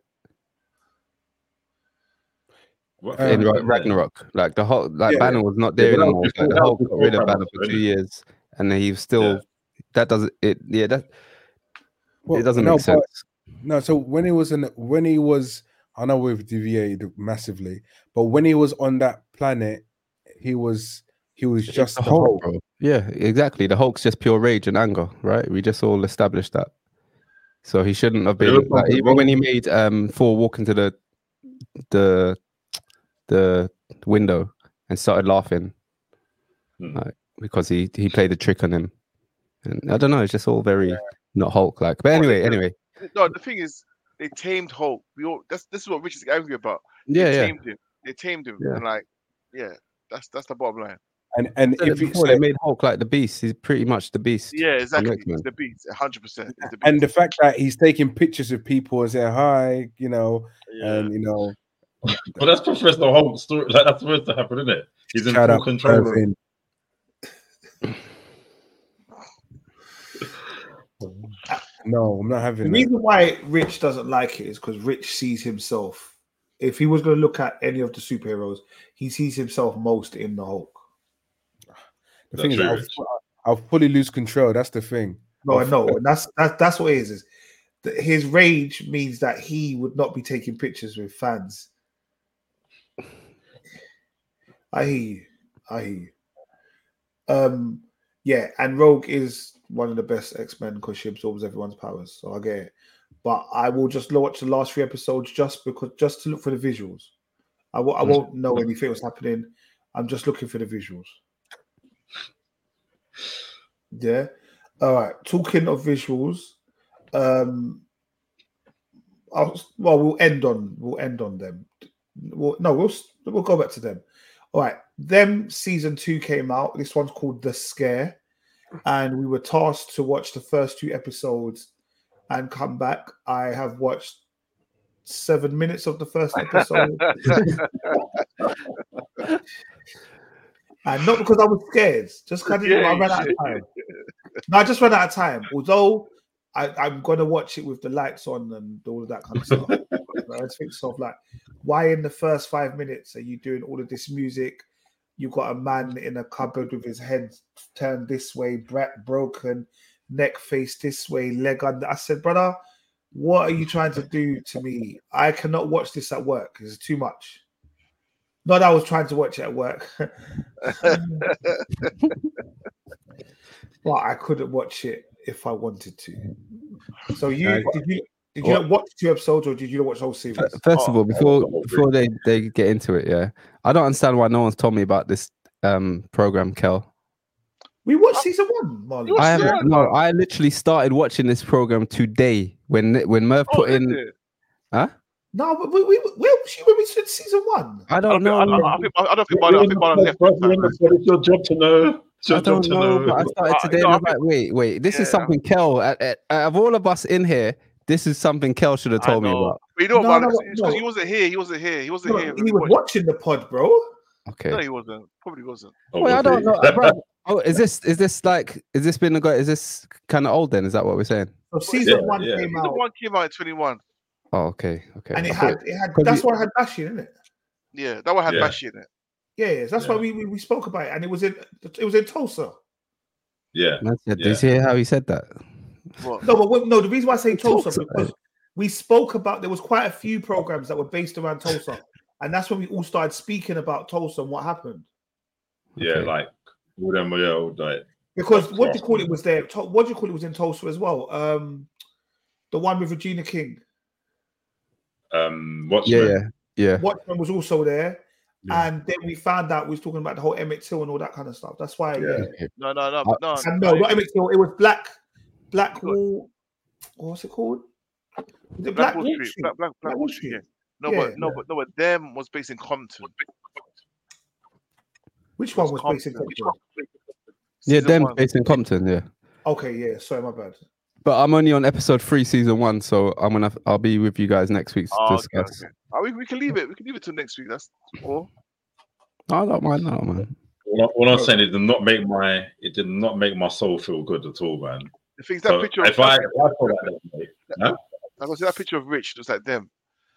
In Ragnarok, like the Hulk, Banner was not there anymore. Like the Hulk got rid of Banner for 2 years, and then he was still. That doesn't it? Yeah, it doesn't make sense. No, so when he was, I know we've deviated massively, but when he was on that planet, he was just the Hulk. Bro. Yeah, exactly. The Hulk's just pure rage and anger, right? We just all established that. So he shouldn't have been even when he made Thor walk into the window and started laughing, like, because he played a trick on him. And I don't know, it's just all very not Hulk like. But anyway. No, the thing is, they tamed Hulk. This is what Rich is angry about. They tamed him, and that's the bottom line. And if before they made Hulk like the Beast, he's pretty much the Beast. Yeah, exactly. He's the Beast, 100%. And the fact that he's taking pictures of people and saying hi, and But that's Professor Hulk's story. Like, that's supposed to happen, isn't it? He's in full control. No, I'm not having the reason why Rich doesn't like it is because Rich sees himself. If he was going to look at any of the superheroes, he sees himself most in the Hulk. The thing is, I'll fully lose control. That's the thing. No, I know. And that's what it is that his rage means that he would not be taking pictures with fans. I hear you. Yeah, and Rogue is one of the best X-Men because she absorbs everyone's powers, so I get it. But I will just watch the last 3 episodes just to look for the visuals. I won't know anything was happening. I'm just looking for the visuals. Yeah. All right. Talking of visuals, we'll end on them. We'll go back to them. All right. Them season 2 came out. This one's called The Scare, and we were tasked to watch the first 2 episodes and come back. I have watched 7 minutes of the first episode. And not because I was scared, just because I ran out of time. No, I just ran out of time. Although I'm going to watch it with the lights on and all of that kind of stuff. I just think stuff like, why in the first 5 minutes are you doing all of this music? You've got a man in a cupboard with his head turned this way, broken, neck faced this way, leg under. I said, brother, what are you trying to do to me? I cannot watch this at work. It's too much. Not that I was trying to watch it at work. But I couldn't watch it if I wanted to. So did you watch 2 episodes or did you watch the whole series? First of all, before they get into it, I don't understand why no one's told me about this program, Kel. We watched season 1, Marlon. I literally started watching this program today when Merv put in. Huh? No, but where was she when we said season 1? I don't know. I don't think Marlon left. It's your job to know. I don't know. But I started today. And I'm like, wait. This is something Kel. Of all of us in here, this is something Kel should have told me about. But you know what? Because he wasn't here. He wasn't here. He was watching the pod, bro. Okay. No, he wasn't. Probably wasn't. Wait, I don't know. Oh, is this kind of old then? Is that what we're saying? So season 1 came out. Season 1 came out in 21. Oh, okay. And it had that's why it had Bashi in it. Yeah, that one had Bashi in it. Yeah, that's why we spoke about it, and it was in Tulsa. Yeah. Did you hear how he said that? What? No, the reason why I say Tulsa because we spoke about there was quite a few programs that were based around Tulsa, and that's when we all started speaking about Tulsa and what happened. Yeah, like all them, like because what do you call it was there? What do you call it was in Tulsa as well? The one with Regina King. Watchmen. Yeah. Watchmen was also there. Yeah. And then we found out we was talking about the whole Emmett Till and all that kind of stuff. That's why. No, not Emmett Till. It was Black Wall. What's it called? The Black Wall Wall Street. Street. Black Wall Street. Yeah. No, Yeah. but them was based in Compton. Which one was based in Compton? Yeah, Season them one. based in Compton. Yeah. Okay, yeah. Sorry, my bad. But I'm only on episode 3, season 1, so I'll be with you guys next week to Oh, discuss. okay. Oh, we can leave it. We can leave it till next week. That's all. I don't mind that, man. What I'm saying, it did not make my soul feel good at all, man. The thing's that So picture. if I feel like that, mate, huh? I can see that picture of Rich looks like them.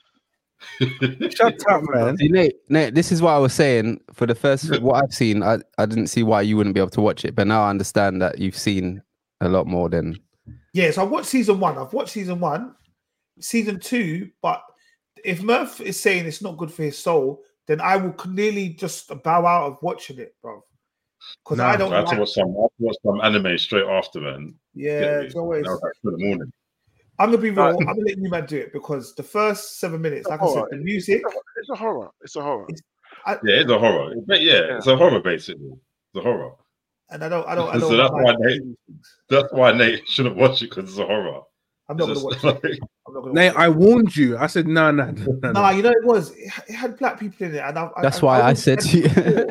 Shut up, man. See, Nate, this is what I was saying. For the first, what I've seen, I didn't see why you wouldn't be able to watch it, but now I understand that you've seen a lot more than. Yes, I watched season 1. I've watched season 1, season 2. But if Murph is saying it's not good for his soul, then I will clearly just bow out of watching it, bro. Because I don't. I have to watch some anime straight after, man. Yeah, it's always. That was like 2 in the morning. I'm gonna be real. I'm gonna let you man do it because the first 7 minutes, like I said, the music. It's a horror. It's a horror. It's a horror. It's a horror basically. It's a horror. And I don't. So that's why Nate shouldn't watch it because it's a horror. I'm not gonna watch it. I'm not gonna Nate, watch it. I warned you. I said no. Nah, you know it had black people in it, and That's why I said to you.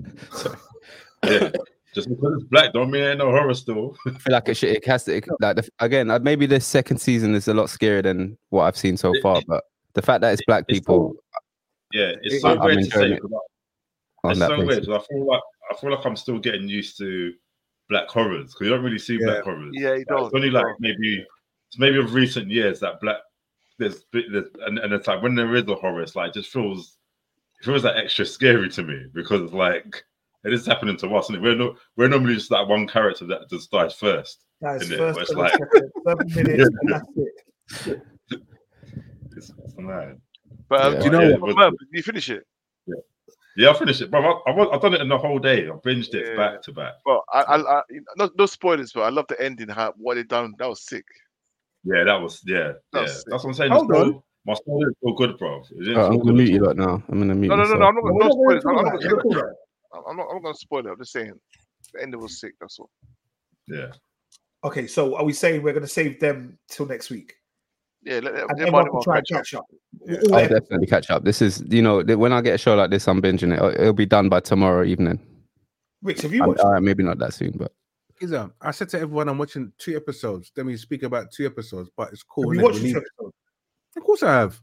Yeah. Just because it's black don't mean it ain't no horror still. I feel like it has to. Again, maybe this second season is a lot scarier than what I've seen so far. But the fact that it's black people, it's so weird to say. It's so weird. basis. I feel like I'm still getting used to black horrors because you don't really see black horrors. Yeah, you don't. It's only like maybe of recent years that there's and it's like when there is a horror, it's like it feels like extra scary to me because it's like. It is happening to us, and we're normally just that one character that just dies first. Guys, First it's 7 like, minutes, and that's it. it's mad. But do you know what? Did you finish it? Yeah, I finished it, bro. I've done it in the whole day. I binged it back to back. Well, I no spoilers, but I love the ending. What they done, that was sick. Yeah, that was That's what I'm saying. Hold on. My story is still good, bro. I'm gonna mute you lot now. I'm gonna mute. No, myself. I'm not gonna spoilers. I'm I'm not gonna spoil it. I'm just saying the ending was sick. That's all. Yeah. Okay, so are we saying we're gonna save them till next week? Yeah, And everyone can try and catch up. I'll definitely catch up. This is, when I get a show like this, I'm binging it. It'll be done by tomorrow evening. Rich, have you watched? Maybe not that soon, but. I said to everyone, I'm watching 2 episodes. Then we speak about 2 episodes, but it's cool. Have you watched this episode? Of course, I have.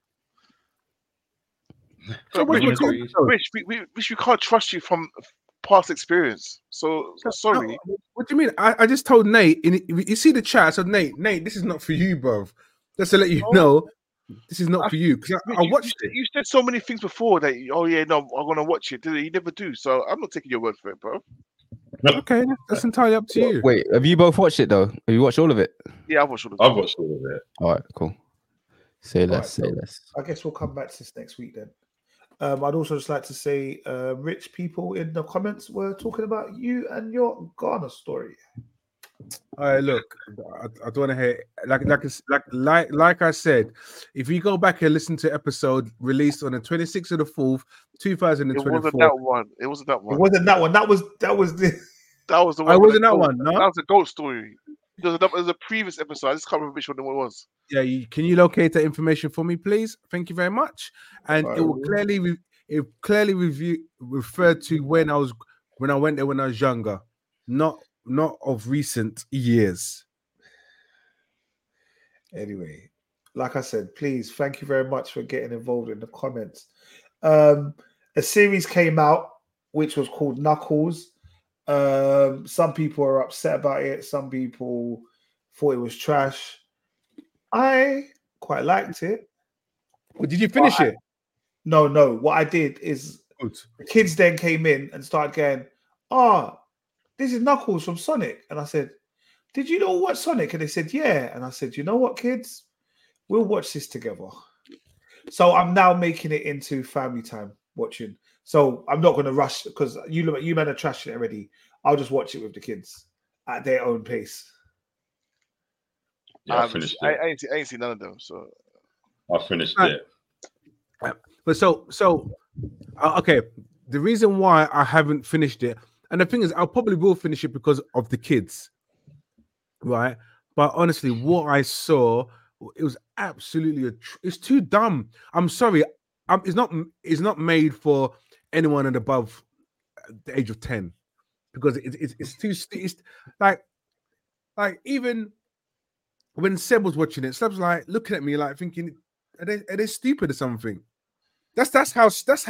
So Rich, we can't trust you from past experience. So sorry. No, what do you mean? I just told Nate. You see the chat. I said, Nate, this is not for you, bro. Just to let you know, this is not for you. Because I watched it. You said so many things before that. I'm gonna watch it. You never do. So I'm not taking your word for it, bro. Okay, that's entirely up to you. Wait, have you both watched it though? Have you watched all of it? Yeah, I've watched all of it. I've watched all of it. All right, cool. Say less. I guess we'll come back to this next week then. I'd also just like to say, rich people in the comments were talking about you and your Ghana story. All right, look, I don't want to hear like I said. If you go back and listen to episode released on the 26th of the 4th, 2024, it wasn't that one. It wasn't that one. It wasn't that one. That was the. That was the one. I wasn't that one. No, that was a goat story. There was a previous episode. I just can't remember which one it was. Yeah, can you locate that information for me, please? Thank you very much. And it will clearly refer to when I went there when I was younger, not of recent years. Anyway, like I said, please, thank you very much for getting involved in the comments. A series came out which was called Knuckles. Some people are upset about it. Some people thought it was trash. I quite liked it. Well, did you finish it? No. What I did is the kids then came in and started going, this is Knuckles from Sonic. And I said, did you know what Sonic? And they said, yeah. And I said, you know what, kids? We'll watch this together. So I'm now making it into family time watching. So I'm not going to rush because you men are trashing it already. I'll just watch it with the kids at their own pace. Yeah, I finished it. I ain't seen none of them, so I finished it. But okay. The reason why I haven't finished it, and the thing is, I probably will finish it because of the kids, right? But honestly, what I saw It was absolutely it's too dumb. I'm sorry. It's not made for anyone and above the age of 10 because it's too. It's like even when Seb was watching it, Seb's like looking at me like thinking, are they stupid or something? That's how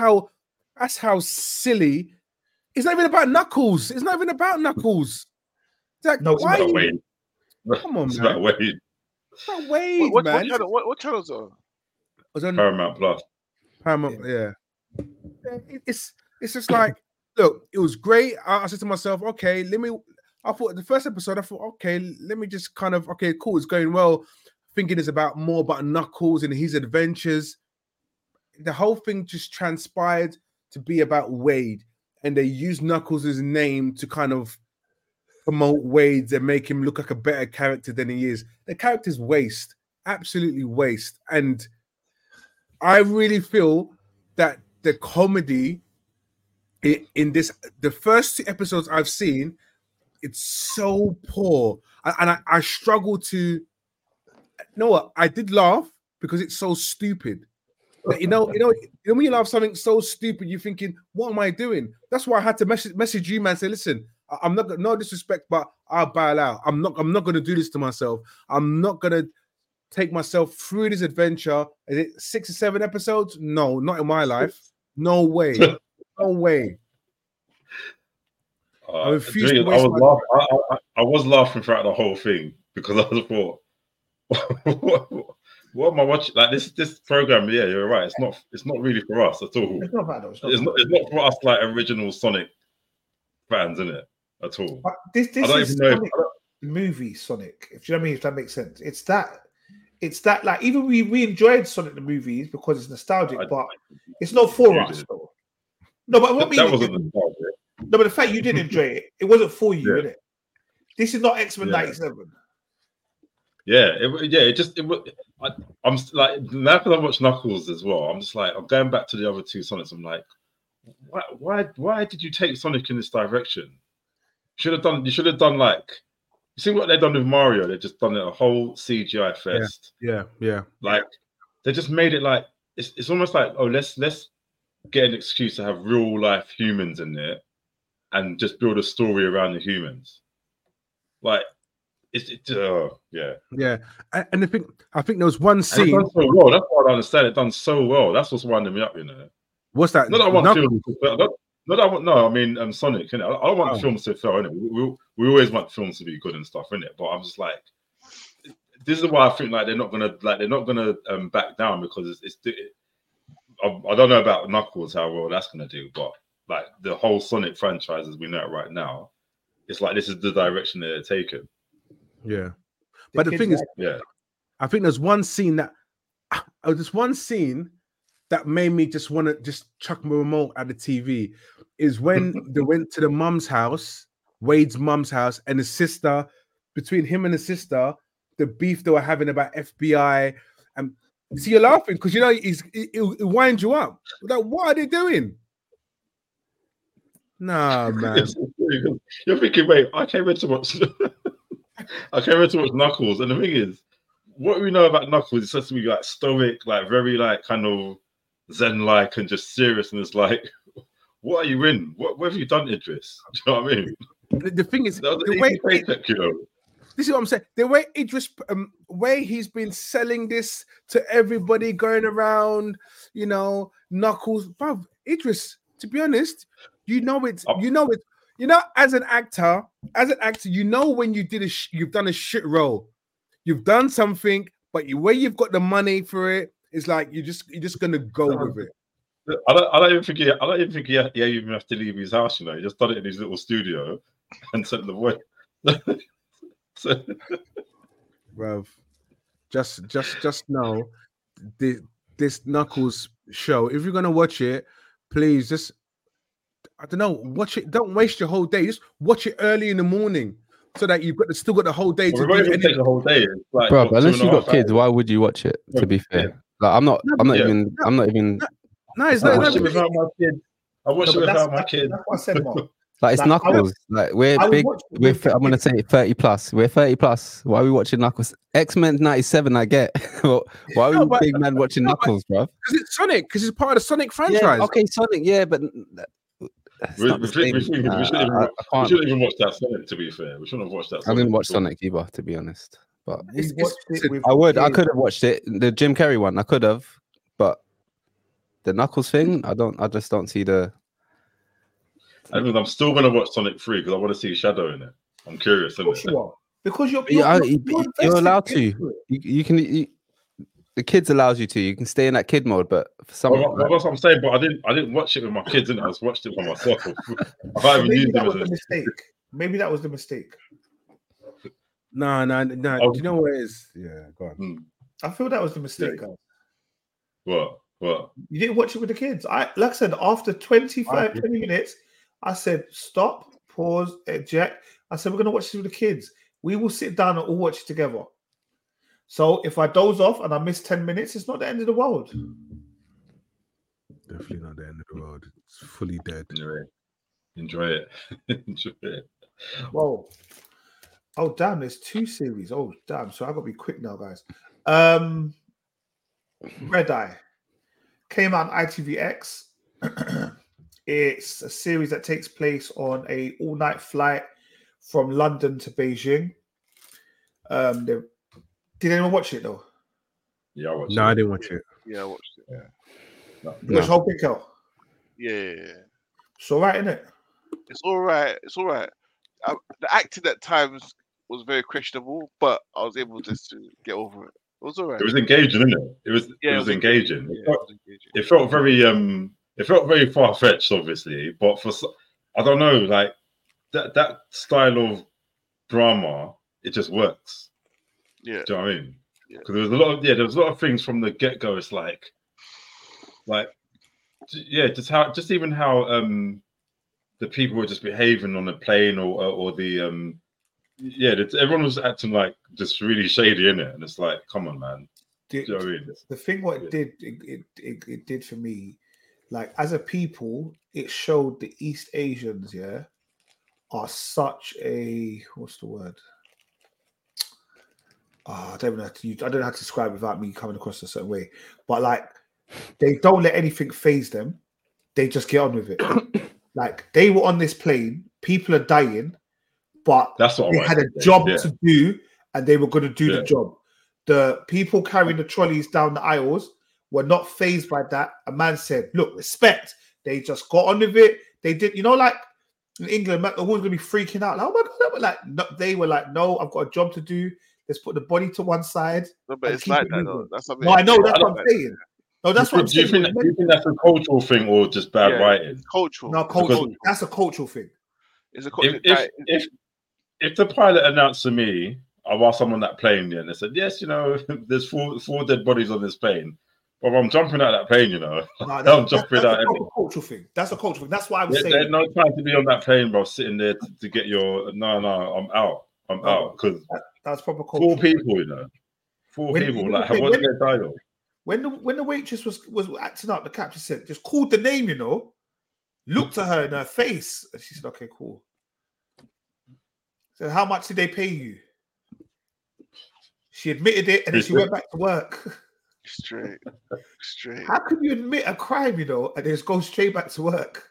silly. It's not even about Knuckles. It's not even about Knuckles. It's like, no, it's why? about Wade. Come on, it's man. about Wade. It's about Wade, man. What channels are? Was on Paramount Plus. Paramount, yeah. It's just like, look, it was great. I said to myself, okay, I thought the first episode, I thought, okay, let me just kind of, okay, cool, it's going well. Thinking it's more about Knuckles and his adventures. The whole thing just transpired to be about Wade, and they used Knuckles' name to kind of promote Wade and make him look like a better character than he is. The character's waste, absolutely waste. And I really feel that the comedy in the first 2 episodes I've seen, it's so poor. And I struggle to, you know what? I did laugh because it's so stupid. But you know, when you laugh something so stupid, you're thinking, what am I doing? That's why I had to message you, man. Say, listen, I'm not, no disrespect, but I'll bail out. I'm not going to do this to myself. I'm not going to take myself through this adventure. Is it 6 or 7 episodes? No, not in my life. No way. No way. I was laughing throughout the whole thing because I thought, what am I watching? Like this program, yeah, you're right. It's not really for us at all. It's not bad. It's not for us like original Sonic fans, isn't it? At all. But this is Sonic movie Sonic. If you know what I mean, if that makes sense. It's that like even we enjoyed Sonic the movies because it's nostalgic, but it's not for us though. No, but what that wasn't nostalgic. No, but the fact you did enjoy it wasn't for you, innit? This is not X-Men 97. I'm like now because I watched Knuckles as well. I'm just like I'm going back to the other 2 Sonics. I'm like, why did you take Sonic in this direction? You should have done like, you see what they've done with Mario? They've just done a whole CGI fest. Yeah. Like they just made it like it's almost like, oh, let's get an excuse to have real life humans in there and just build a story around the humans. Like yeah. And I think there was one scene. Done so well. That's what I understand. It done so well. That's what's winding me up, you know. What's that? Not that I want films to fail. I mean Sonic, innit? I don't want films to fail, innit? We always want films to be good and stuff, innit? But I'm just like, this is why I think like they're not gonna back down because I don't know about Knuckles how well that's gonna do, but like the whole Sonic franchise as we know it right now, it's like this is the direction they're taking. Yeah, but the thing is, I think there's one scene that made me just want to just chuck my remote at the TV is when they went to the mum's house, Wade's mum's house, and the sister, between him and the sister, the beef they were having about FBI. And see, you're laughing because you know it winds you up. Like, what are they doing? Nah, man. You're thinking, wait, I came here to watch Knuckles, and the thing is, what we know about Knuckles is supposed to be like stoic, like very like kind of zen-like and just serious, and it's like, what are you in? What have you done, Idris? Do you know what I mean? The thing is, the way this is what I'm saying. The way Idris, way he's been selling this to everybody, going around, you know, Knuckles, bruv, Idris. To be honest, you know, as an actor, you know when you've done a shit role, you've done something, but where you've got the money for it, it's like you're just gonna go with it. I don't even think he even have to leave his house. You know, he just done it in his little studio and sent the voice. Bruv, just know this Knuckles show. If you're gonna watch it, please just, I don't know, watch it. Don't waste your whole day. Just watch it early in the morning so that you've still got the whole day to do anything. Take the whole day. Like, bro, unless you've got kids, why would you watch it? To be fair, like I'm not even. No, it's not. I watch it without my kid. I watch it without my kid. That's what I said, Mark. Like it's Knuckles. Like we're big. I'm gonna say 30 plus. We're 30 plus. Why are we watching Knuckles? X-Men 97. I get. Why are we big man watching Knuckles, bro? Because it's Sonic. Because it's part of the Sonic franchise. Yeah, okay, Sonic. Yeah, but we shouldn't even watch that Sonic. To be fair, we shouldn't have watched that. I didn't watch Sonic either, to be honest. But I would. I could have watched it. The Jim Carrey one. I could have, but the Knuckles thing, I just don't see the. I mean, I'm still gonna watch Sonic 3 because I want to see Shadow in it. I'm curious. Because you're allowed to. You can. The kids allows you to. You can stay in that kid mode, but for some. That's what I'm saying. But I didn't watch it with my kids. I just watched it by myself. I can't even use them as a mistake. Maybe that was the mistake. No. Do you know what it is? Yeah, go on. I feel that was the mistake, guys. What? You didn't watch it with the kids. Like I said, after 20 minutes, I said, stop, pause, eject. I said, we're going to watch this with the kids. We will sit down and all watch it together. So if I doze off and I miss 10 minutes, it's not the end of the world. Definitely not the end of the world. It's fully dead. Enjoy it. Enjoy it. Whoa. Oh, damn, there's 2 series. Oh, damn. So I got to be quick now, guys. Red Eye came out on ITVX. It's a series that takes place on a all-night flight from London to Beijing. Did anyone watch it though? Yeah, I watched it. No, I didn't watch it. Yeah, I watched it. Yeah. Which whole thing, Kel? Yeah. It's all right, isn't it? It's all right. The acting at times was very questionable, but I was able just to get over it. It was all right. It was engaging, isn't it? It was engaging. It felt very far-fetched, obviously, but I don't know, like that style of drama, it just works. Yeah. Do you know what I mean? Because there was a lot of things from the get-go. It's like just even how the people were just behaving on the plane or the everyone was acting like just really shady in it, and it's like, come on, man. Do you know what I mean? The thing it did for me, like as a people, it showed the East Asians, are such a what's the word? I don't know how to describe it without me coming across a certain way. But like, they don't let anything phase them. They just get on with it. Like they were on this plane, people are dying, but they had a job to do, and they were going to do the job. The people carrying the trolleys down the aisles were not phased by that. A man said, "Look, respect." They just got on with it. They did, like in England, the woman's going to be freaking out. Like, oh my God! They were like, "No, I've got a job to do. Let's put the body to one side." No, but it's like that, though. That's no, I know. That's what I'm saying. No, that's what I'm saying. Do you think that's a cultural thing or just bad writing? Cultural. No, cultural. That's a cultural thing. It's a if the pilot announced to me, I was on that plane, and they said, "Yes, there's four dead bodies on this plane." Well, I'm jumping out of that plane, I'm jumping out. That's a cultural thing. That's a cultural thing. That's why I was saying. There's no time to be on that plane, bro. Sitting there to get your no. I'm out. I'm out because that's proper cultural. 4 people, 4 people. Like, what's their dialogue? When the waitress was acting up, the captain said, just called the name, looked at her in her face, and she said, "Okay, cool." So, how much did they pay you? She admitted it, and then she went back to work. Straight. How can you admit a crime, and then just go straight back to work?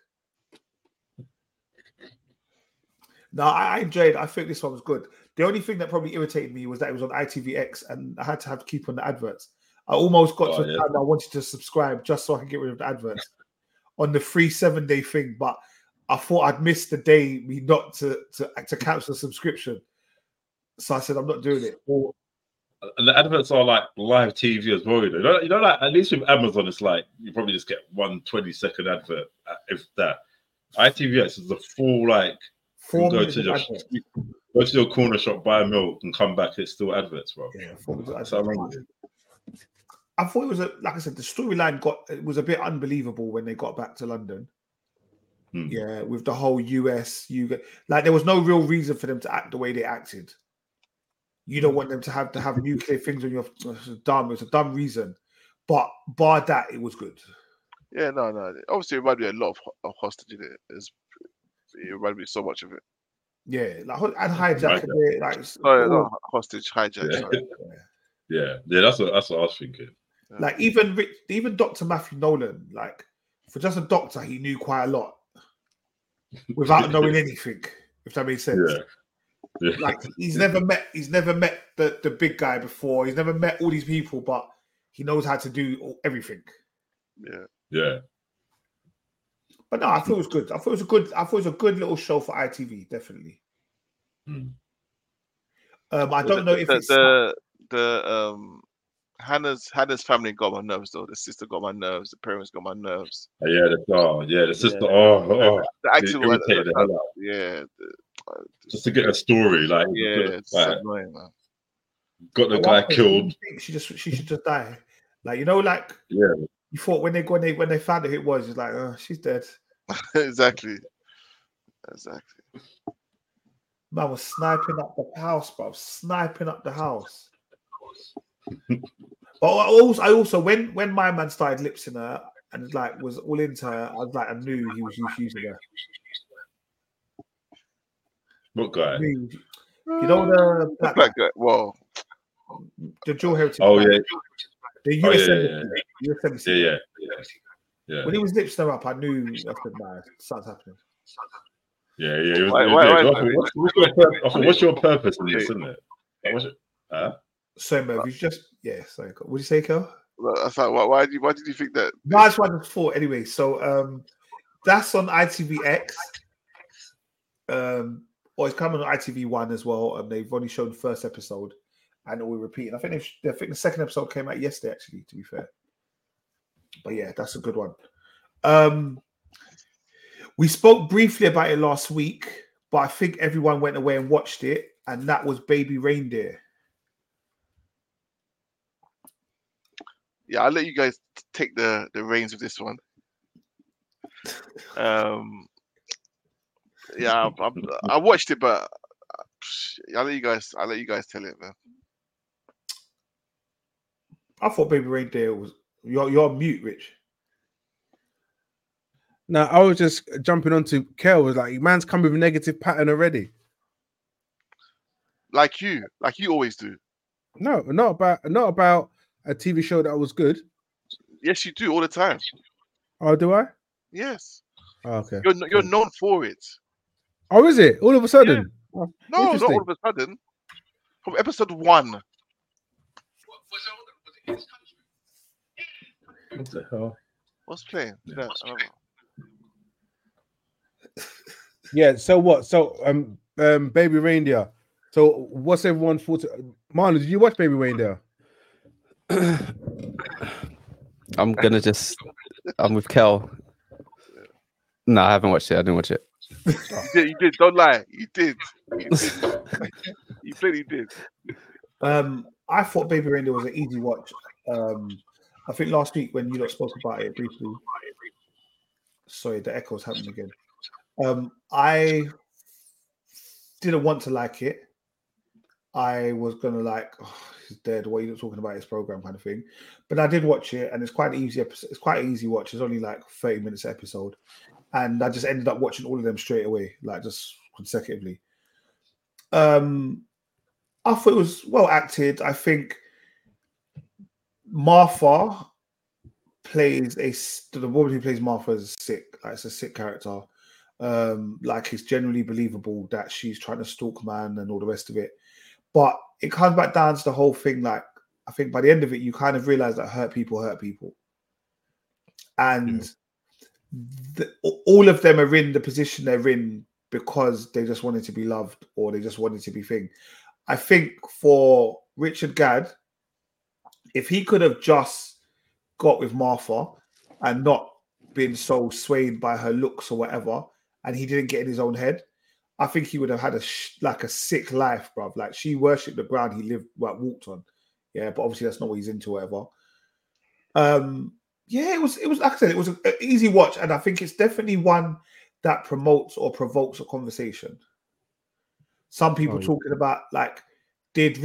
No, I enjoyed it. I think this one was good. The only thing that probably irritated me was that it was on ITVX, and I had to keep on the adverts. I almost got to a time I wanted to subscribe just so I could get rid of the adverts on the free 7-day thing, but I thought I'd missed the day me not to cancel the subscription. So I said, I'm not doing it. And the adverts are like live TV as well. Like at least with Amazon, it's like you probably just get 1 20-second advert, if that. ITVX is the full go to your corner shop, buy a milk, and come back. It's still adverts, bro. Yeah, I thought it was like I said, the storyline was a bit unbelievable when they got back to London. Yeah, with the whole US, there was no real reason for them to act the way they acted. You don't want them to have nuclear things on your dumb. It's a dumb reason, but bar that, it was good. Yeah, no. Obviously, it might be a lot of hostage in it. It reminded me so much of it. Yeah, like and hijack a bit, like hostage hijack. Yeah, that's what I was thinking. Like even Dr. Matthew Nolan, like for just a doctor, he knew quite a lot without knowing anything. If that makes sense. Yeah. Like he's never met the big guy before. He's never met all these people, but he knows how to do everything. Yeah. But no, I thought it was good. I thought it was a good little show for ITV, definitely. I don't know if it's Hannah's family got my nerves though. The sister got my nerves. The parents got my nerves. The sister. The actual irritated the hell out. Just to get a story, like it's annoying, man. Got the guy killed. She should just die. Like you thought when they found out who it was, it's like, oh, she's dead. Exactly. Man was sniping up the house, bro. Sniping up the house. But I also when my man started lipsing her and like was all into her, I knew he was using her. What guy? You know the black guy. Well, the dual heritage. Oh guy. yeah. The US Yeah. When he was lipsing her up, I knew I said, nah, something's happening. Yeah. What's your purpose in this, isn't it? So, Merv, you just sorry. What did you say, Kel? I thought, why did you think that? No, that's what I thought. Anyway, so that's on ITVX. Or it's coming on ITV1 as well, and they've only shown the first episode, and we're repeating. I think the second episode came out yesterday, actually. To be fair, but yeah, that's a good one. We spoke briefly about it last week, but I think everyone went away and watched it, and that was Baby Reindeer. Yeah, I'll let you guys take the reins of this one. Yeah, I watched it, but I'll let you guys tell it, man. I thought Baby Reindeer was you're on mute, Rich. No, I was just jumping onto Kel. Was like, man's come with a negative pattern already. Like you always do. No, not about a TV show that was good. Yes, you do all the time. Oh, do I? Yes. Oh, okay. You're known for it. Oh, is it? All of a sudden? Yeah. No, not all of a sudden. From episode 1. What the hell? What's playing? No, I don't know. Yeah. So what? So Baby Reindeer. So what's everyone thought? Marlon, did you watch Baby Reindeer? I'm with Kel. No, I haven't watched it. I didn't watch it. You did. Don't lie. You did. You clearly did. I thought Baby Reindeer was an easy watch. I think last week when you lot spoke about it briefly. Sorry, the echo's happening again. I didn't want to like it. I was gonna like, he's dead. What are you talking about? His program kind of thing. But I did watch it, and it's quite an easy episode. It's quite an easy watch. It's only like 30 minutes an episode, and I just ended up watching all of them straight away, like just consecutively. I thought it was well acted. I think Martha plays the woman who plays Martha is sick. Like, it's a sick character. Like it's generally believable that she's trying to stalk man and all the rest of it. But it comes back down to the whole thing. Like, I think by the end of it, you kind of realize that hurt people. And all of them are in the position they're in because they just wanted to be loved or they just wanted to be thing. I think for Richard Gadd, if he could have just got with Martha and not been so swayed by her looks or whatever, and he didn't get in his own head, I think he would have had a sick life, bruv. Like, she worshipped the ground he walked on. Yeah, but obviously that's not what he's into, whatever. Yeah, it was like I said, it was an easy watch, and I think it's definitely one that promotes or provokes a conversation. Some people talking about like, did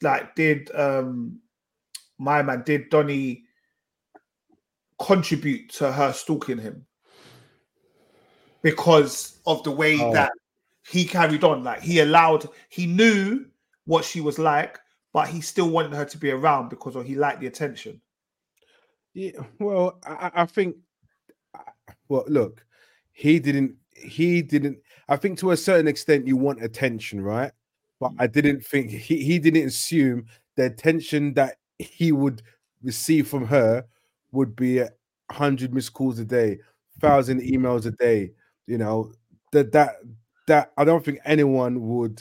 Donnie contribute to her stalking him? because of the way that he carried on. Like he knew what she was like, but he still wanted her to be around because he liked the attention. Yeah, well, I think. Well, look, he didn't. I think to a certain extent, you want attention, right? But I didn't think he didn't assume the attention that he would receive from her would be 100 missed calls a day, 1,000 emails a day. You know, that I don't think anyone would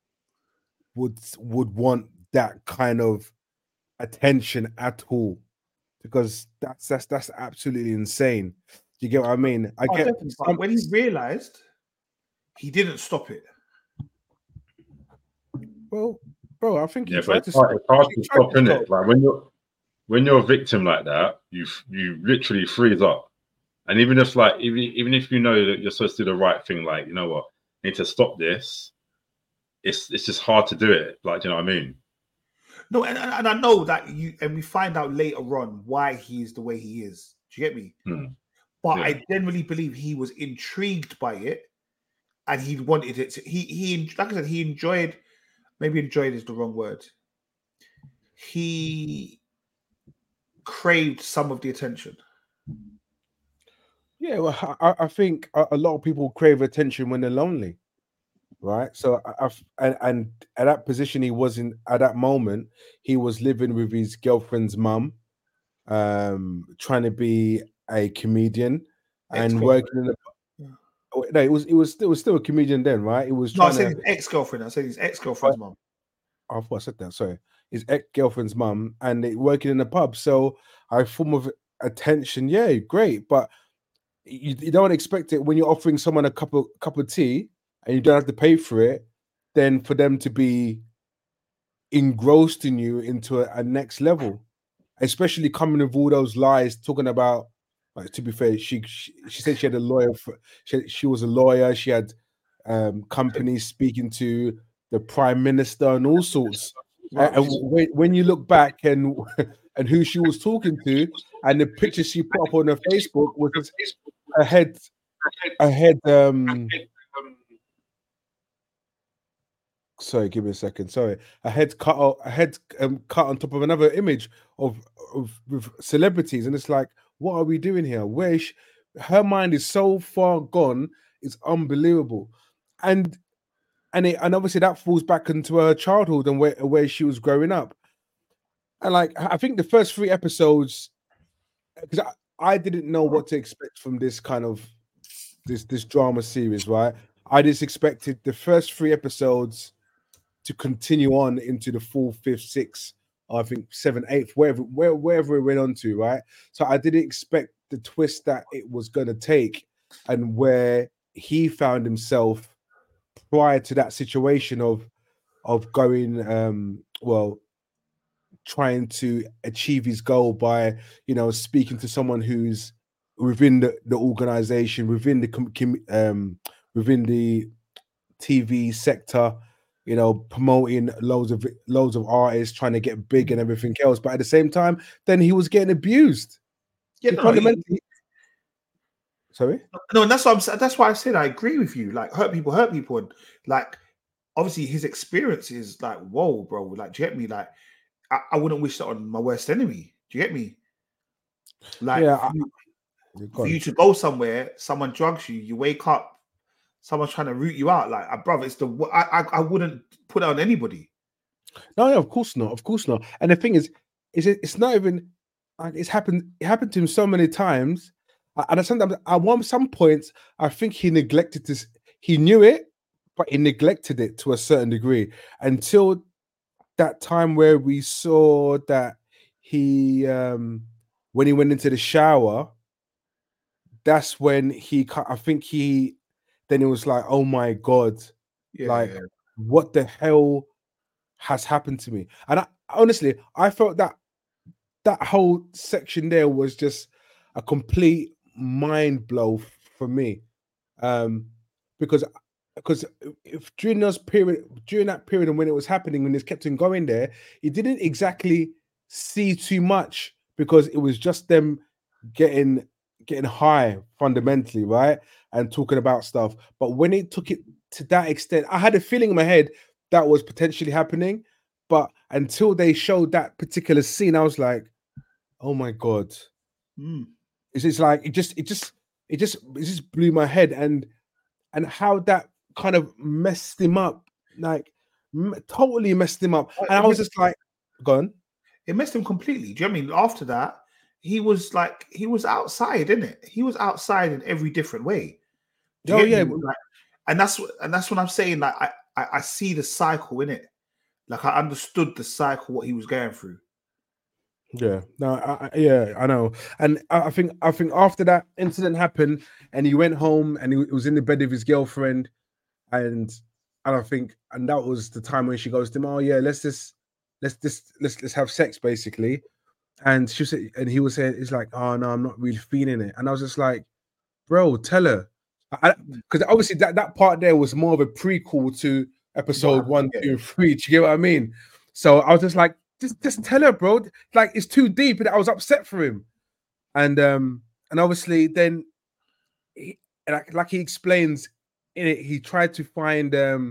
want that kind of attention at all, because that's absolutely insane. Do you get what I mean? But when he realized, he didn't stop it. Well, bro, I think it's hard to stop, isn't it? Like when you're a victim like that, you literally freeze up. And even if even if you know that you're supposed to do the right thing, like, you know what, I need to stop this. It's just hard to do it. Like, do you know what I mean? No, and I know that we find out later on why he's the way he is. Do you get me? But I genuinely believe he was intrigued by it, and he wanted it to. He like I said, he enjoyed. Maybe enjoyed is the wrong word. He craved some of the attention. Yeah, well, I think a lot of people crave attention when they're lonely, right? So and at that position he was in at that moment, he was living with his girlfriend's mum, trying to be a comedian and working in a. No, it was still a comedian then, right? It was. No, I said his ex-girlfriend. I said his ex-girlfriend's mum. I thought I said that. Sorry, his ex-girlfriend's mum, and working in a pub. So a form of attention, yeah, great, but you don't expect it when you're offering someone a cup of tea and you don't have to pay for it. Then for them to be engrossed in you into a next level, especially coming with all those lies, talking about. Like, to be fair, she said she had a lawyer. She was a lawyer. She had companies speaking to the prime minister and all sorts. And when you look back and who she was talking to, and the picture she put up on her Facebook was her head. Sorry, give me a second. Sorry, a head cut cut on top of another image of celebrities, and it's like, what are we doing here? Her mind is so far gone, it's unbelievable, and obviously that falls back into her childhood and where she was growing up. And like, I think the first 3 episodes, because I didn't know what to expect from this kind of this drama series, right? I just expected the first 3 episodes to continue on into the 4th, 5th, 6th, I think 7th, 8th, wherever it went on to, right? So I didn't expect the twist that it was going to take, and where he found himself prior to that situation of going, trying to achieve his goal by, speaking to someone who's within the organization, within the TV sector, promoting loads of artists, trying to get big and everything else. But at the same time, then he was getting abused. Sorry? No, and that's why I said I agree with you. Like, hurt people, and like, obviously his experience is like, whoa, bro. Like, do you get me? Like, I wouldn't wish that on my worst enemy. Do you get me? Like, for you to go somewhere, someone drugs you, you wake up, someone's trying to root you out. Like, brother, I wouldn't put it on anybody. No, of course not. And the thing is it's not even like it happened to him so many times. And sometimes at some points, I think he neglected this. He knew it, but he neglected it to a certain degree until that time where we saw that he, when he went into the shower, that's when then it was like, oh my God, what the hell has happened to me? And honestly, I felt that whole section there was just a complete mind blow for me, because if during that period and when it was happening, when it kept on going there, it didn't exactly see too much, because it was just them getting getting high fundamentally, right? And talking about stuff. But when it took it to that extent, I had a feeling in my head that was potentially happening. But until they showed that particular scene, I was like, oh my God. It's just like it just blew my head, and how that kind of messed him up, like totally messed him up. And I was just like, gone. It messed him completely. Do you know what I mean? After that, he was outside, isn't it? He was outside in every different way. Oh yeah, like, and that's what I'm saying. Like I see the cycle in it. Like I understood the cycle, what he was going through. Yeah, no, I know, and I think after that incident happened, and he went home, and he was in the bed with his girlfriend, and I think, and that was the time when she goes to him, oh yeah, let's have sex basically, and she said, and he was saying, it's like, oh no, I'm not really feeling it, and I was just like, bro, tell her, because obviously that part there was more of a prequel to episode 1, 2, and 3. Do you get what I mean? So I was just like, just tell her, bro. Like it's too deep, and I was upset for him. And obviously then, like he explains in it, he tried to find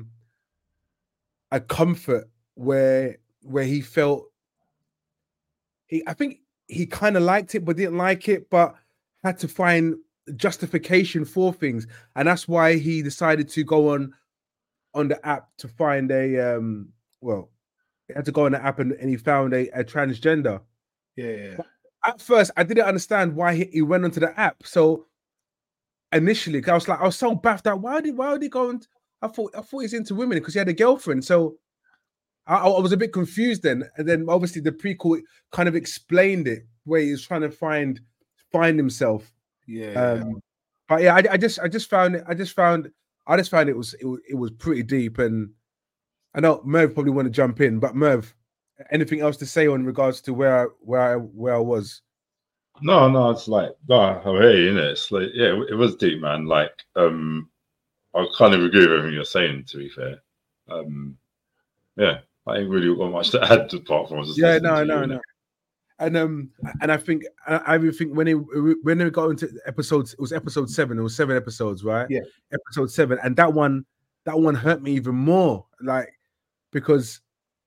a comfort where he felt I think he kind of liked it but didn't like it, but had to find justification for things, and that's why he decided to go on the app to find a he had to go on the app, and he found a transgender. Yeah. At first, I didn't understand why he went onto the app. So initially, I was so baffed out. Why would he go? I thought he's into women because he had a girlfriend. So I was a bit confused then. And then obviously the prequel kind of explained it, where he's trying to find himself. Yeah. But yeah, I just found it was pretty deep. And I know Merv probably want to jump in, but Merv, anything else to say on regards to where I was? No, it's like, no, hey, innit? It's like, yeah, it was deep, man. Like, I kind of agree with everything you're saying, to be fair. Yeah, I ain't really got much to add apart from just no. And I think when they got into episodes, it was episode 7. It was 7 episodes, right? Yeah, episode 7, and that one hurt me even more, like because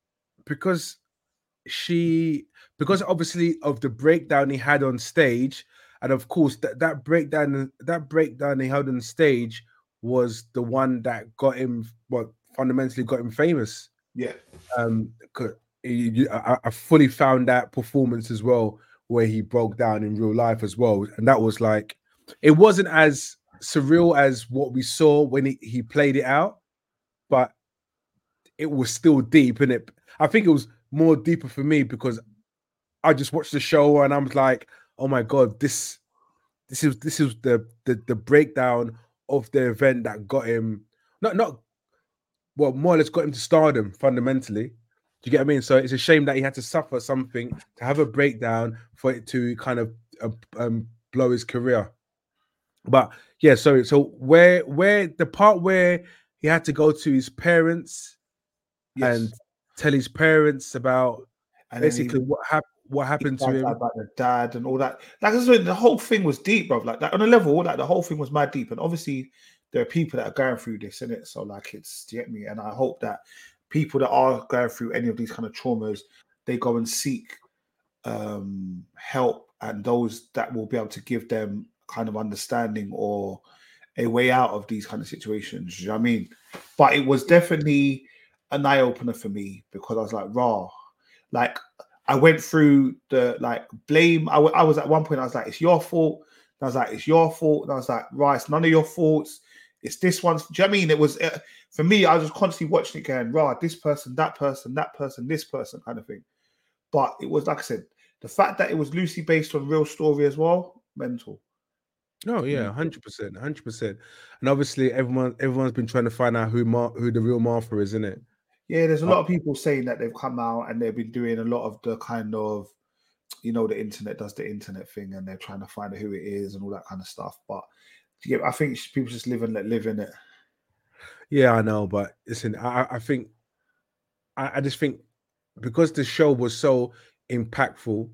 obviously of the breakdown he had on stage, and of course that breakdown he had on stage was the one that got him, fundamentally got him famous. Yeah. I fully found that performance as well, where he broke down in real life as well, and that was like, it wasn't as surreal as what we saw when he played it out, but it was still deep, and I think it was more deeper for me because I just watched the show and I was like, oh my God, this is the breakdown of the event that got him more or less got him to stardom fundamentally. Do you get what I mean? So it's a shame that he had to suffer something to have a breakdown for it to kind of blow his career. But yeah, so where the part where he had to go to his parents, yes, and tell his parents about basically what happened to him, about the dad and all that. Like the whole thing was deep, bro. Like on a level, like the whole thing was mad deep. And obviously there are people that are going through this, innit? So like do you get me? And I hope that people that are going through any of these kind of traumas, they go and seek help, and those that will be able to give them kind of understanding or a way out of these kind of situations. You know what I mean? But it was definitely an eye opener for me, because I was like, raw. Like I went through the blame. I was at one point, I was like, it's your fault. And I was like, it's your fault. And I was like, right, it's none of your faults. It's this one's. Do you know what I mean? It was for me. I was just constantly watching it, going, "Raw, this person, that person, this person," kind of thing. But it was, like I said, the fact that it was loosely based on real story as well, mental. Oh yeah, 100%. And obviously, everyone's been trying to find out who the real Martha is, isn't it? Yeah, there's a lot of people saying that they've come out and they've been doing a lot of the kind of, the internet does the internet thing, and they're trying to find out who it is and all that kind of stuff. But yeah, I think people just live and let live in it. Yeah, I know, but listen, I just think because the show was so impactful,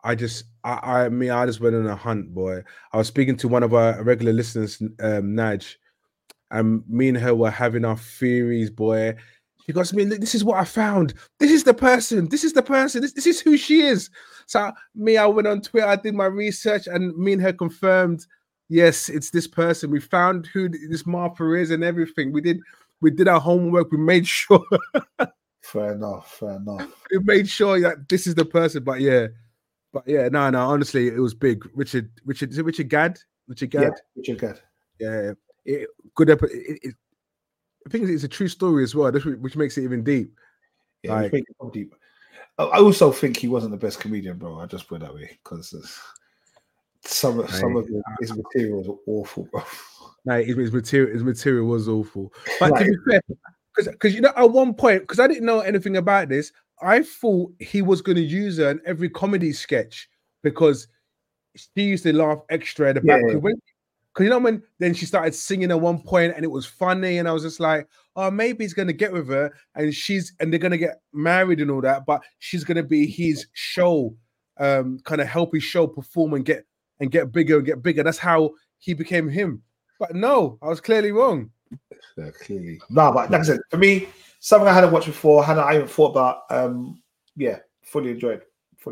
I just went on a hunt, boy. I was speaking to one of our regular listeners, Naj, and me and her were having our theories, boy. She goes to me, this is what I found. This is the person. This is the person. This is who she is. So I went on Twitter, I did my research, and me and her confirmed, yes, it's this person. We found who this Martha is and everything. We did our homework. We made sure. Fair enough. We made sure that this is the person. But yeah, no. Honestly, it was big. Richard Gadd? Richard Gadd? Yeah, Richard Gadd. Yeah, good episode. I think it's a true story as well, which makes it even deep. Yeah, which makes it deep. I also think he wasn't the best comedian, bro. I just put it that way because some of his material was awful, bro. No, his material was awful. But to be fair, because at one point, because I didn't know anything about this, I thought he was going to use her in every comedy sketch because she used to laugh extra at the back. Because when then she started singing at one point and it was funny, and I was just like, oh, maybe he's gonna get with her and they're gonna get married and all that, but she's gonna be his show, kind of help his show perform and get bigger and get bigger. That's how he became him. But no, I was clearly wrong. Clearly. No, but like I said, for me, something I hadn't watched before, I even thought about. Fully enjoyed.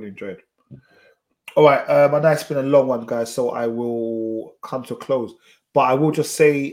All right, I know it's been a long one, guys, so I will come to a close. But I will just say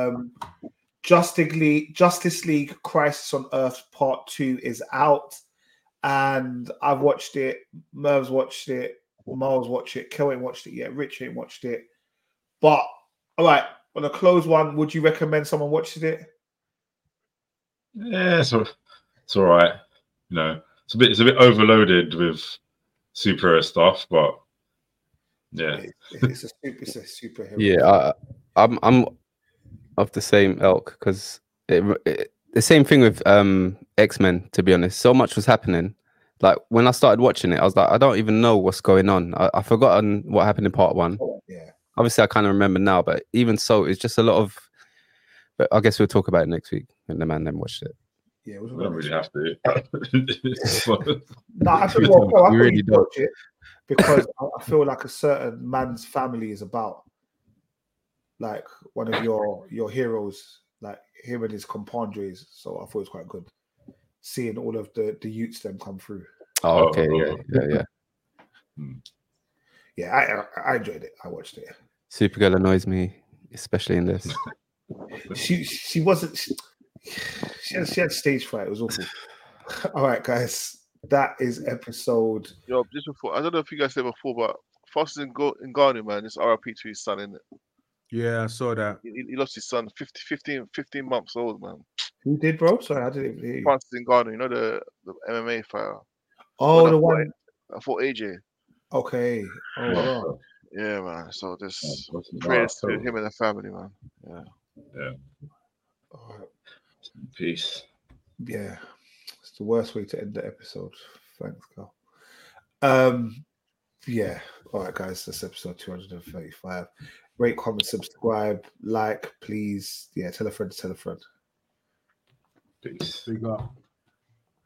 Justice League Crisis on Earth Part 2 is out. And I've watched it. Merv's watched it. Miles watched it. Kel ain't watched it yet. Rich ain't watched it. But, all right, on a closed one, would you recommend someone watches it? Yeah, it's all right. It's a bit overloaded with superhero stuff, but yeah, it's a superhero. Yeah, I'm of the same ilk because the same thing with X-Men. To be honest, so much was happening. Like when I started watching it, I was like, I don't even know what's going on. I've forgotten what happened in part 1. Yeah, obviously I kind of remember now, but even so, it's just a lot of. But I guess we'll talk about it next week when the man then watched it. Yeah, we don't really have to. No, I thought you really don't watch it because I feel like a certain man's family is about like one of your heroes, like him and his compadres. So I thought it was quite good seeing all of the youths them come through. Oh, okay, yeah. Yeah, I enjoyed it. I watched it. Supergirl annoys me, especially in this. She wasn't. She had stage fright. It was awful. All right, guys, that is episode. Yo, just before, I don't know if you guys said before, but Foster Ngannou, man, it's RIP to his son, isn't it? Yeah, I saw that. He lost his son, 15 months old, man. Who did, bro? Sorry, I didn't hear you. Francis Ngannou, the MMA fighter. Oh, the one. I fought AJ. Okay. Oh, wow. Yeah, man. So this prayers to him and the family, man. Yeah. All right. Peace. Yeah, it's the worst way to end the episode. Thanks, Carl. Yeah. All right, guys, that's episode 235. Rate, comment, subscribe, like, please. Yeah, tell a friend. Peace. We got.